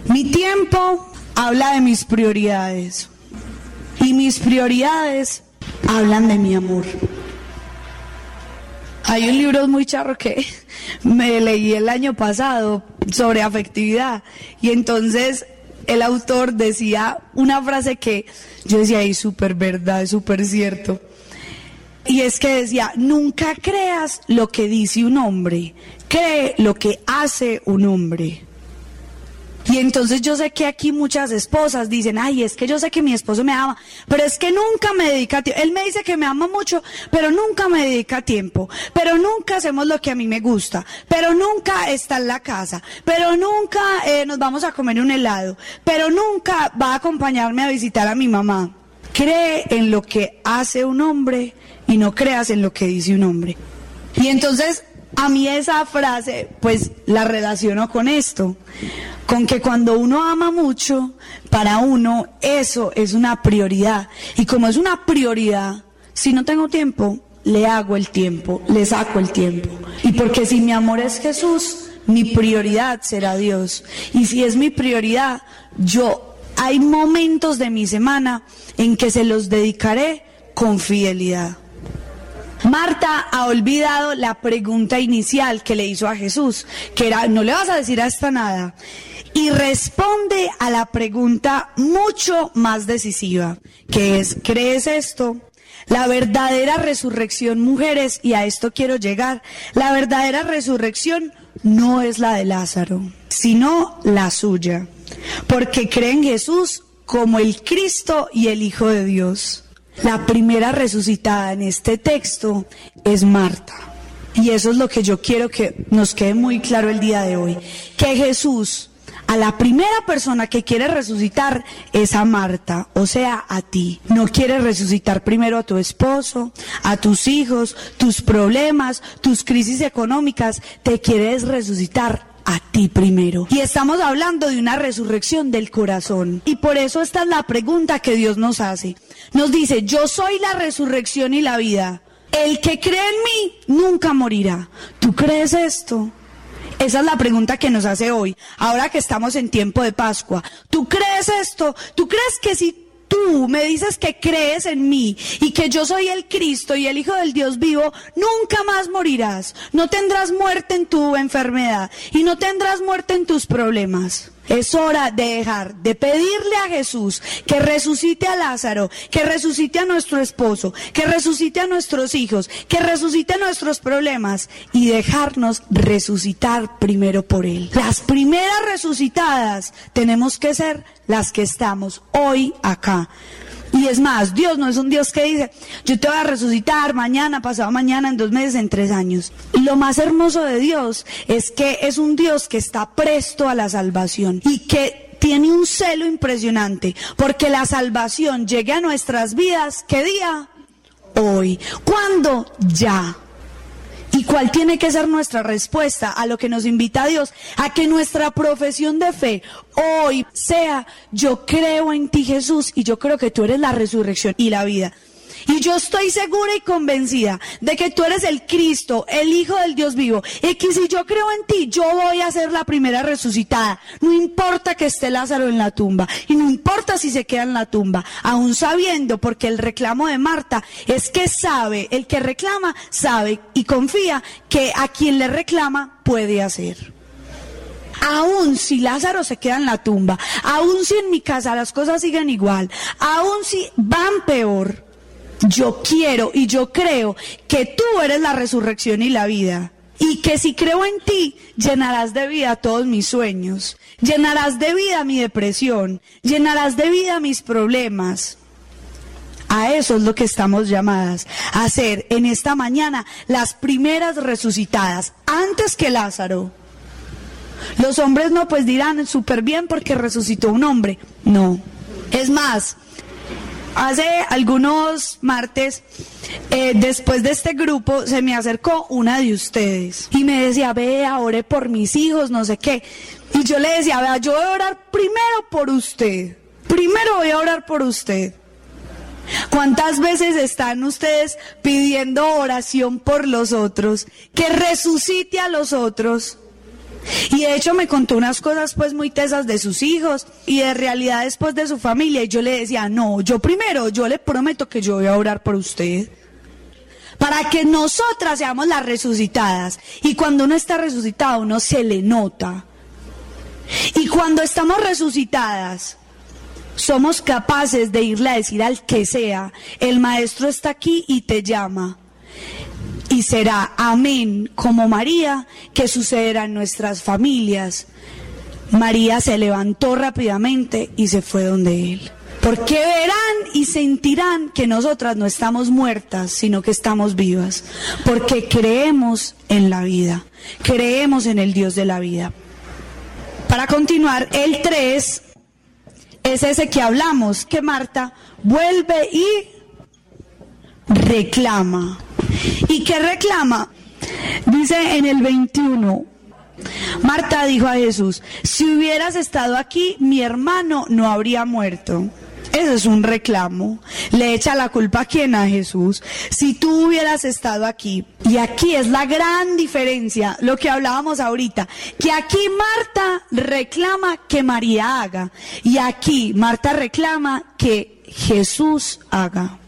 Mi tiempo habla de mis prioridades y mis prioridades hablan de mi amor. Hay un libro muy charro que me leí el año pasado sobre afectividad y entonces el autor decía una frase que yo decía, es súper verdad, es súper cierto. Y es que decía, nunca creas lo que dice un hombre, cree lo que hace un hombre. Y entonces yo sé que aquí muchas esposas dicen, ay, es que yo sé que mi esposo me ama, pero es que nunca me dedica tiempo. Él me dice que me ama mucho, pero nunca me dedica tiempo. Pero nunca hacemos lo que a mí me gusta. Pero nunca está en la casa. Pero nunca eh, nos vamos a comer un helado. Pero nunca va a acompañarme a visitar a mi mamá. Cree en lo que hace un hombre y no creas en lo que dice un hombre. Y entonces a mí esa frase, pues la relaciono con esto, con que cuando uno ama mucho, para uno eso es una prioridad. Y como es una prioridad, si no tengo tiempo, le hago el tiempo, le saco el tiempo. Y porque si mi amor es Jesús, mi prioridad será Dios. Y si es mi prioridad, yo, hay momentos de mi semana en que se los dedicaré con fidelidad. Marta ha olvidado la pregunta inicial que le hizo a Jesús, que era, no le vas a decir a esta nada, y responde a la pregunta mucho más decisiva, que es, ¿crees esto? La verdadera resurrección, mujeres, y a esto quiero llegar, la verdadera resurrección no es la de Lázaro, sino la suya, porque cree en Jesús como el Cristo y el Hijo de Dios. La primera resucitada en este texto es Marta. Y eso es lo que yo quiero que nos quede muy claro el día de hoy. Que Jesús, a la primera persona que quiere resucitar es a Marta, o sea, a ti. No quiere resucitar primero a tu esposo, a tus hijos, tus problemas, tus crisis económicas. Te quieres resucitar a ti primero. Y estamos hablando de una resurrección del corazón. Y por eso esta es la pregunta que Dios nos hace. Nos dice, yo soy la resurrección y la vida. El que cree en mí nunca morirá. ¿Tú crees esto? Esa es la pregunta que nos hace hoy, ahora que estamos en tiempo de Pascua. ¿Tú crees esto? ¿Tú crees que si tú me dices que crees en mí y que yo soy el Cristo y el Hijo del Dios vivo, nunca más morirás? No tendrás muerte en tu enfermedad y no tendrás muerte en tus problemas. Es hora de dejar de pedirle a Jesús que resucite a Lázaro, que resucite a nuestro esposo, que resucite a nuestros hijos, que resucite a nuestros problemas y dejarnos resucitar primero por Él. Las primeras resucitadas tenemos que ser las que estamos hoy acá. Y es más, Dios no es un Dios que dice, yo te voy a resucitar mañana, pasado mañana, en dos meses, en tres años. Lo más hermoso de Dios es que es un Dios que está presto a la salvación y que tiene un celo impresionante, porque la salvación llegue a nuestras vidas, ¿qué día? Hoy. ¿Cuándo? Ya. ¿Y cuál tiene que ser nuestra respuesta a lo que nos invita a Dios? A que nuestra profesión de fe hoy sea, yo creo en ti, Jesús, y yo creo que tú eres la resurrección y la vida. Y yo estoy segura y convencida de que tú eres el Cristo, el Hijo del Dios vivo, y que si yo creo en ti, yo voy a ser la primera resucitada. No importa que esté Lázaro en la tumba, y no importa si se queda en la tumba, aún sabiendo, porque el reclamo de Marta es que sabe, el que reclama sabe y confía que a quien le reclama puede hacer. Aún si Lázaro se queda en la tumba, aún si en mi casa las cosas siguen igual, aún si van peor, yo quiero y yo creo que tú eres la resurrección y la vida. Y que si creo en ti, llenarás de vida todos mis sueños. Llenarás de vida mi depresión. Llenarás de vida mis problemas. A eso es lo que estamos llamadas a hacer en esta mañana, las primeras resucitadas, antes que Lázaro. Los hombres no, pues dirán, súper bien porque resucitó un hombre. No. Es más, hace algunos martes, eh, después de este grupo, se me acercó una de ustedes y me decía, vea, ore por mis hijos, no sé qué. Y yo le decía, vea, yo voy a orar primero por usted. Primero voy a orar por usted. ¿Cuántas veces están ustedes pidiendo oración por los otros? Que resucite a los otros. Y de hecho me contó unas cosas pues muy tesas de sus hijos y de realidades pues de su familia. Y yo le decía, no, yo primero, yo le prometo que yo voy a orar por usted. Para que nosotras seamos las resucitadas. Y cuando uno está resucitado, uno se le nota. Y cuando estamos resucitadas, somos capaces de irle a decir al que sea, el maestro está aquí y te llama. Y será, amén, como María, que sucederá en nuestras familias. María se levantó rápidamente y se fue donde él. Porque verán y sentirán que nosotras no estamos muertas, sino que estamos vivas. Porque creemos en la vida, creemos en el Dios de la vida. Para continuar, el tres es ese que hablamos, que Marta vuelve y reclama. ¿Y qué reclama? Dice en el veintiuno, Marta dijo a Jesús, si hubieras estado aquí, mi hermano no habría muerto. Eso es un reclamo. Le echa la culpa a quién, a Jesús. Si tú hubieras estado aquí. Y aquí es la gran diferencia, lo que hablábamos ahorita, que aquí Marta reclama que María haga, y aquí Marta reclama que Jesús haga.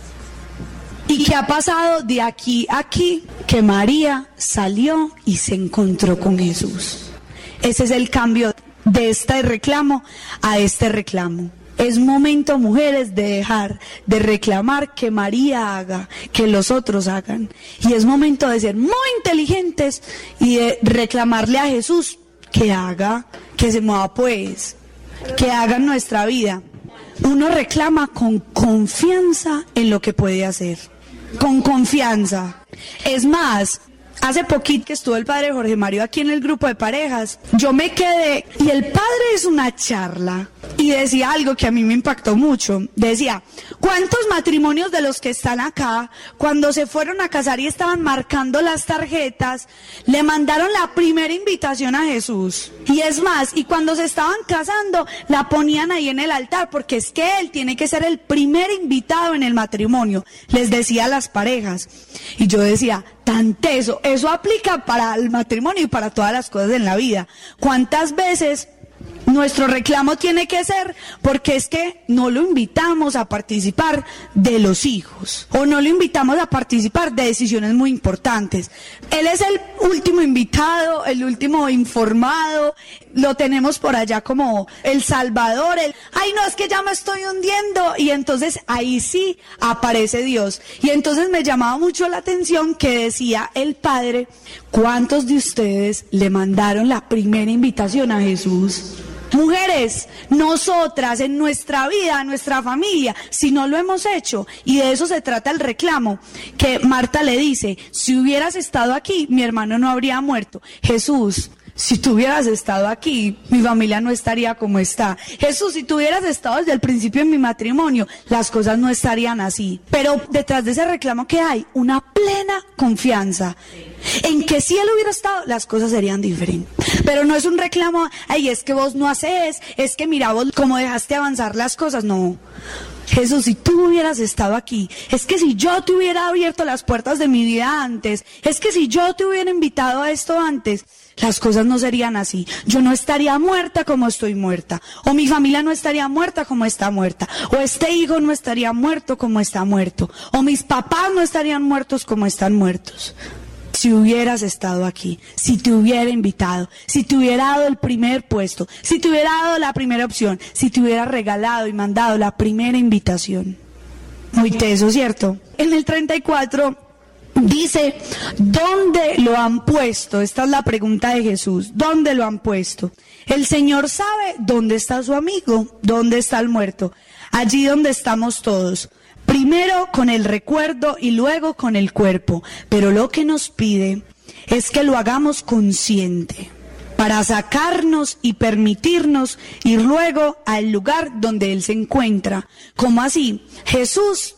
¿Y qué ha pasado de aquí a aquí? Que María salió y se encontró con Jesús. Ese es el cambio de este reclamo a este reclamo. Es momento, mujeres, de dejar de reclamar que María haga, que los otros hagan. Y es momento de ser muy inteligentes y de reclamarle a Jesús que haga, que se mueva pues, que haga en nuestra vida. Uno reclama con confianza en lo que puede hacer. Con confianza. Es más, hace poquito que estuvo el padre Jorge Mario aquí en el grupo de parejas, yo me quedé y el padre hizo una charla y decía algo que a mí me impactó mucho. Decía, ¿cuántos matrimonios de los que están acá, cuando se fueron a casar y estaban marcando las tarjetas, le mandaron la primera invitación a Jesús? Y es más, y cuando se estaban casando, la ponían ahí en el altar, porque es que él tiene que ser el primer invitado en el matrimonio, les decía a las parejas. Y yo decía, tan teso, eso aplica para el matrimonio y para todas las cosas en la vida. ¿Cuántas veces nuestro reclamo tiene que ser porque es que no lo invitamos a participar de los hijos, o no lo invitamos a participar de decisiones muy importantes? Él es el último invitado, el último informado, lo tenemos por allá como el salvador, el, ay no, es que ya me estoy hundiendo, y entonces ahí sí aparece Dios. Y entonces me llamaba mucho la atención que decía el padre, ¿cuántos de ustedes le mandaron la primera invitación a Jesús? Mujeres, nosotras en nuestra vida, en nuestra familia, si no lo hemos hecho, y de eso se trata el reclamo, que Marta le dice, si hubieras estado aquí, mi hermano no habría muerto. Jesús, si tú hubieras estado aquí, mi familia no estaría como está. Jesús, si tú hubieras estado desde el principio en mi matrimonio, las cosas no estarían así. Pero detrás de ese reclamo que hay, una plena confianza en que si él hubiera estado, las cosas serían diferentes. Pero no es un reclamo, ay, es que vos no haces, es que mira vos cómo dejaste avanzar las cosas. No. Jesús, si tú hubieras estado aquí, es que si yo te hubiera abierto las puertas de mi vida antes, es que si yo te hubiera invitado a esto antes, las cosas no serían así. Yo no estaría muerta como estoy muerta, o mi familia no estaría muerta como está muerta, o este hijo no estaría muerto como está muerto, o mis papás no estarían muertos como están muertos. Si hubieras estado aquí, si te hubiera invitado, si te hubiera dado el primer puesto, si te hubiera dado la primera opción, si te hubiera regalado y mandado la primera invitación. Muy teso, ¿cierto? En el treinta y cuatro dice, ¿dónde lo han puesto? Esta es la pregunta de Jesús. ¿Dónde lo han puesto? El Señor sabe dónde está su amigo, dónde está el muerto. Allí donde estamos todos. Primero con el recuerdo y luego con el cuerpo. Pero lo que nos pide es que lo hagamos consciente, para sacarnos y permitirnos ir luego al lugar donde Él se encuentra. ¿Cómo así? Jesús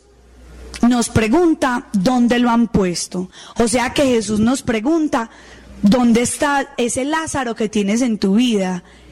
nos pregunta dónde lo han puesto. O sea que Jesús nos pregunta, ¿dónde está ese Lázaro que tienes en tu vida?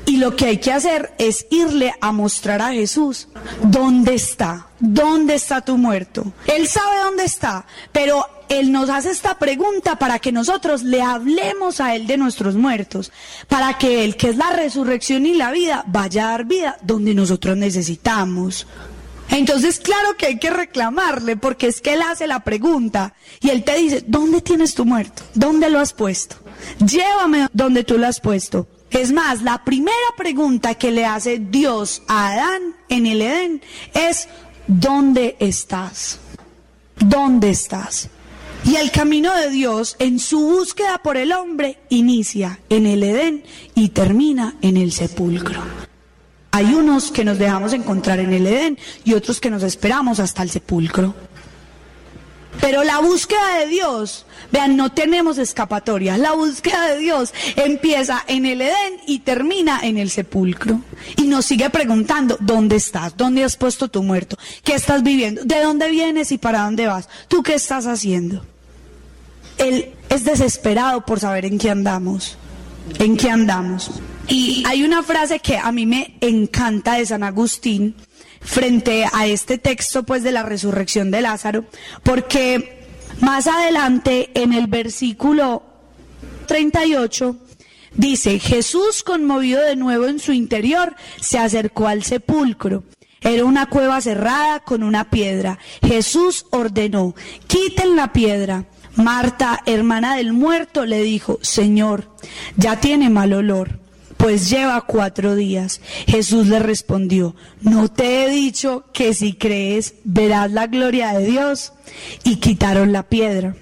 Y lo que hay que hacer es irle a mostrar a Jesús dónde está, dónde está tu muerto. Él sabe dónde está, pero Él nos hace esta pregunta para que nosotros le hablemos a Él de nuestros muertos, para que Él, que es la resurrección y la vida, vaya a dar vida donde nosotros necesitamos. Entonces, claro que hay que reclamarle, porque es que Él hace la pregunta y Él te dice, ¿dónde tienes tu muerto? ¿Dónde lo has puesto? Llévame donde tú lo has puesto. Es más, la primera pregunta que le hace Dios a Adán en el Edén es, ¿dónde estás? ¿Dónde estás? Y el camino de Dios en su búsqueda por el hombre inicia en el Edén y termina en el sepulcro. Hay unos que nos dejamos encontrar en el Edén y otros que nos esperamos hasta el sepulcro. Pero la búsqueda de Dios, vean, no tenemos escapatoria. La búsqueda de Dios empieza en el Edén y termina en el sepulcro. Y nos sigue preguntando, ¿dónde estás? ¿Dónde has puesto tu muerto? ¿Qué estás viviendo? ¿De dónde vienes y para dónde vas? ¿Tú qué estás haciendo? Él es desesperado por saber en qué andamos. ¿En qué andamos? Y hay una frase que a mí me encanta de San Agustín, frente a este texto pues de la resurrección de Lázaro, porque más adelante en el versículo treinta y ocho dice, Jesús, conmovido de nuevo en su interior, se acercó al sepulcro. Era una cueva cerrada con una piedra. Jesús ordenó, quiten la piedra. Marta, hermana del muerto, le dijo, Señor, ya tiene mal olor, pues lleva cuatro días. Jesús le respondió, ¿no te he dicho que si crees verás la gloria de Dios? Y quitaron la piedra.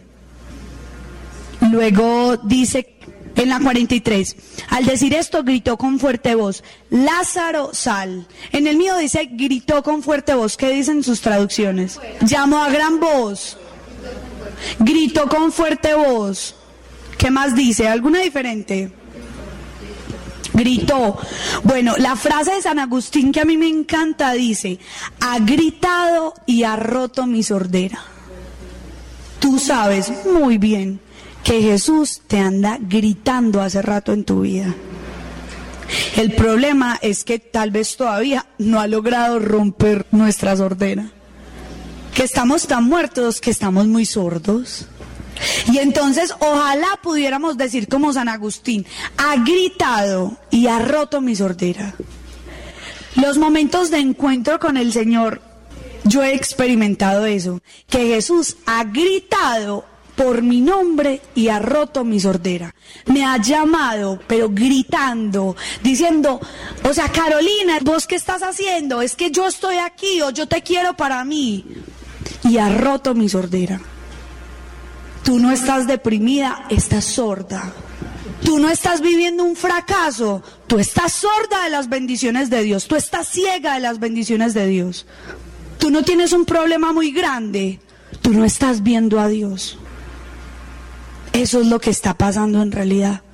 Luego dice en la cuarenta y tres, al decir esto gritó con fuerte voz, Lázaro, sal. En el mío dice gritó con fuerte voz. ¿Qué dicen sus traducciones? Llamó a gran voz. Gritó con fuerte voz. ¿Qué más dice? ¿Alguna diferente? Gritó. Bueno, la frase de San Agustín que a mí me encanta dice, ha gritado y ha roto mi sordera. Tú sabes muy bien que Jesús te anda gritando hace rato en tu vida. El problema es que tal vez todavía no ha logrado romper nuestra sordera. Que estamos tan muertos que estamos muy sordos. Y entonces ojalá pudiéramos decir como San Agustín, ha gritado y ha roto mi sordera. Los momentos de encuentro con el Señor, yo he experimentado eso, que Jesús ha gritado por mi nombre y ha roto mi sordera. Me ha llamado, pero gritando, diciendo, o sea, Carolina, ¿vos qué estás haciendo? Es que yo estoy aquí o yo te quiero para mí. Y ha roto mi sordera. Tú no estás deprimida, estás sorda. Tú no estás viviendo un fracaso, tú estás sorda de las bendiciones de Dios, tú estás ciega de las bendiciones de Dios. Tú no tienes un problema muy grande, tú no estás viendo a Dios. Eso es lo que está pasando en realidad.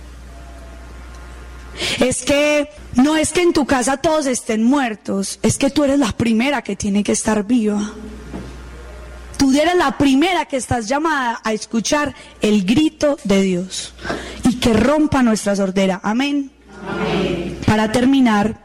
Es que no es que en tu casa todos estén muertos, es que tú eres la primera que tiene que estar viva. Tú eres la primera que estás llamada a escuchar el grito de Dios y que rompa nuestra sordera. Amén. Amén. Para terminar,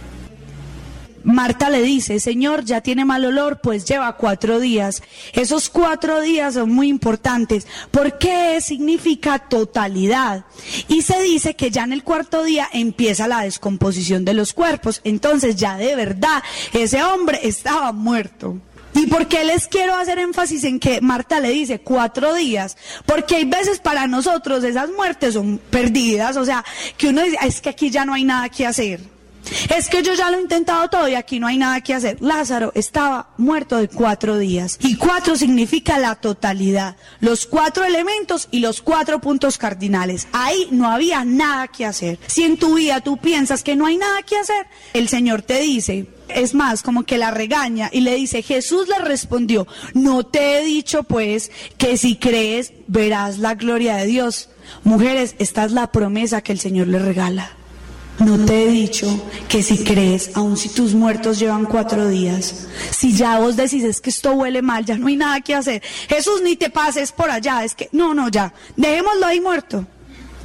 Marta le dice, Señor, ya tiene mal olor, pues lleva cuatro días. Esos cuatro días son muy importantes porque significa totalidad. Y se dice que ya en el cuarto día empieza la descomposición de los cuerpos. Entonces ya de verdad ese hombre estaba muerto. ¿Y por qué les quiero hacer énfasis en que Marta le dice cuatro días? Porque hay veces para nosotros esas muertes son perdidas, o sea, que uno dice, es que aquí ya no hay nada que hacer. Es que yo ya lo he intentado todo y aquí no hay nada que hacer. Lázaro estaba muerto de cuatro días. Y cuatro significa la totalidad, los cuatro elementos y los cuatro puntos cardinales. Ahí no había nada que hacer. Si en tu vida tú piensas que no hay nada que hacer, el Señor te dice, es más, como que la regaña y le dice, Jesús le respondió, no te he dicho pues que si crees verás la gloria de Dios. Mujeres, esta es la promesa que el Señor le regala. No te he dicho que si crees, aun si tus muertos llevan cuatro días, si ya vos decís es que esto huele mal, ya no hay nada que hacer, Jesús, ni te pases por allá, es que, no, no, ya, dejémoslo ahí muerto.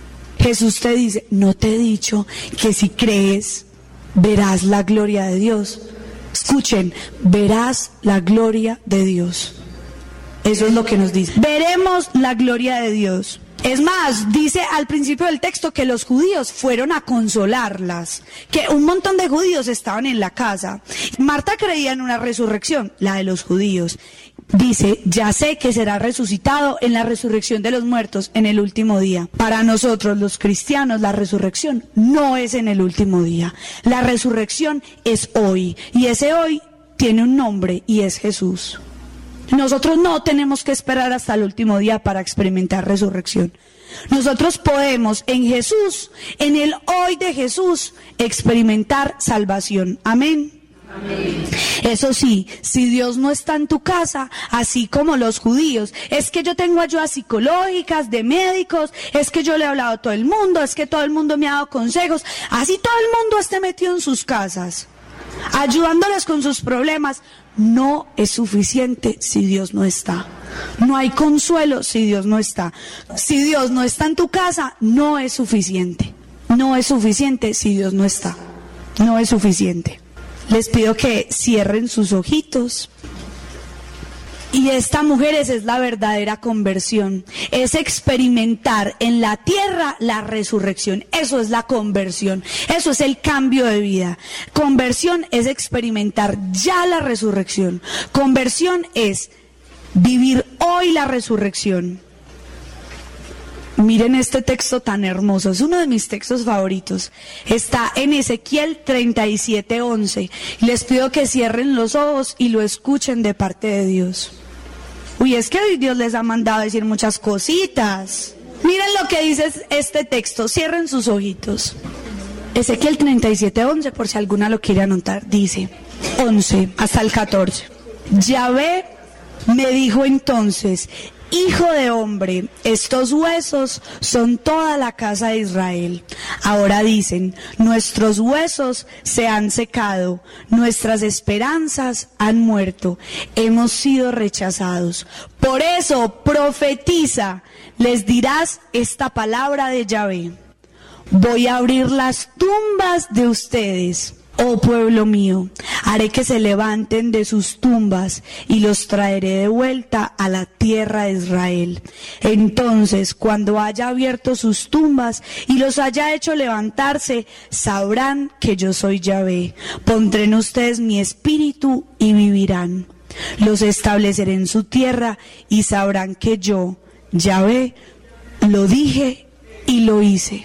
Jesús te dice, no te he dicho que si crees verás la gloria de Dios. Escuchen, verás la gloria de Dios. Eso es lo que nos dice. Veremos la gloria de Dios. Es más, dice al principio del texto que los judíos fueron a consolarlas, que un montón de judíos estaban en la casa. Marta creía en una resurrección, la de los judíos. Dice, ya sé que será resucitado en la resurrección de los muertos en el último día. Para nosotros los cristianos la resurrección no es en el último día. La resurrección es hoy, y ese hoy tiene un nombre y es Jesús. Nosotros no tenemos que esperar hasta el último día para experimentar resurrección. Nosotros podemos en Jesús, en el hoy de Jesús, experimentar salvación. Amén. Amén. Eso sí, si Dios no está en tu casa, así como los judíos, es que yo tengo ayudas psicológicas, de médicos, es que yo le he hablado a todo el mundo, es que todo el mundo me ha dado consejos, así todo el mundo esté metido en sus casas, ayudándoles con sus problemas. No es suficiente si Dios no está. No hay consuelo si Dios no está. Si Dios no está en tu casa, no es suficiente. No es suficiente si Dios no está. No es suficiente. Les pido que cierren sus ojitos. Y esta, mujeres, es la verdadera conversión. Es experimentar en la tierra la resurrección. Eso es la conversión. Eso es el cambio de vida. Conversión es experimentar ya la resurrección. Conversión es vivir hoy la resurrección. Miren este texto tan hermoso, es uno de mis textos favoritos. Está en Ezequiel treinta y siete, once. Les pido que cierren los ojos y lo escuchen de parte de Dios. Uy, es que hoy Dios les ha mandado a decir muchas cositas. Miren lo que dice este texto, cierren sus ojitos. Ezequiel treinta y siete, once, por si alguna lo quiere anotar, dice, once hasta el catorce. Yahvé me dijo entonces, hijo de hombre, estos huesos son toda la casa de Israel. Ahora dicen, nuestros huesos se han secado, nuestras esperanzas han muerto, hemos sido rechazados. Por eso profetiza, les dirás esta palabra de Yahvé. Voy a abrir las tumbas de ustedes. Oh pueblo mío, haré que se levanten de sus tumbas y los traeré de vuelta a la tierra de Israel. Entonces, cuando haya abierto sus tumbas y los haya hecho levantarse, sabrán que yo soy Yahvé. Pondré en ustedes mi espíritu y vivirán. Los estableceré en su tierra y sabrán que yo, Yahvé, lo dije y lo hice.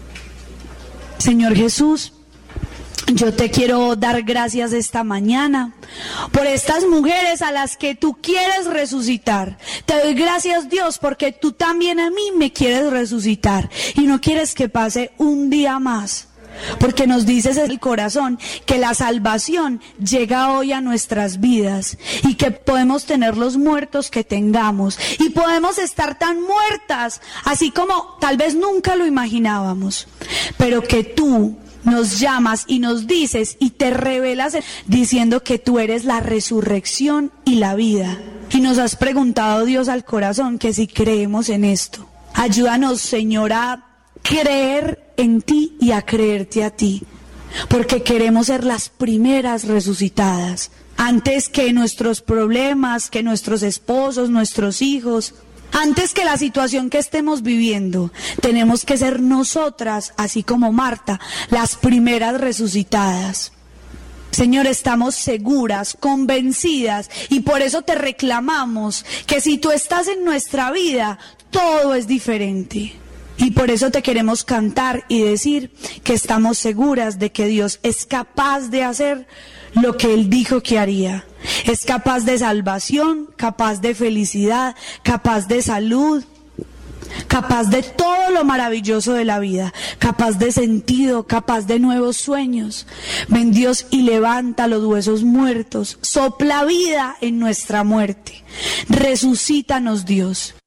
Señor Jesús, yo te quiero dar gracias esta mañana por estas mujeres a las que tú quieres resucitar. Te doy gracias, Dios, porque tú también a mí me quieres resucitar y no quieres que pase un día más. Porque nos dices en el corazón que la salvación llega hoy a nuestras vidas y que podemos tener los muertos que tengamos y podemos estar tan muertas, así como tal vez nunca lo imaginábamos, pero que tú nos llamas y nos dices y te revelas diciendo que tú eres la resurrección y la vida. Y nos has preguntado, Dios, al corazón que si creemos en esto. Ayúdanos, Señor, a creer en ti y a creerte a ti, porque queremos ser las primeras resucitadas, antes que nuestros problemas, que nuestros esposos, nuestros hijos. Antes que la situación que estemos viviendo, tenemos que ser nosotras, así como Marta, las primeras resucitadas. Señor, estamos seguras, convencidas, y por eso te reclamamos que si tú estás en nuestra vida, todo es diferente. Y por eso te queremos cantar y decir que estamos seguras de que Dios es capaz de hacer lo que Él dijo que haría. Es capaz de salvación, capaz de felicidad, capaz de salud, capaz de todo lo maravilloso de la vida, capaz de sentido, capaz de nuevos sueños. Ven, Dios, y levanta los huesos muertos, sopla vida en nuestra muerte. Resucítanos, Dios.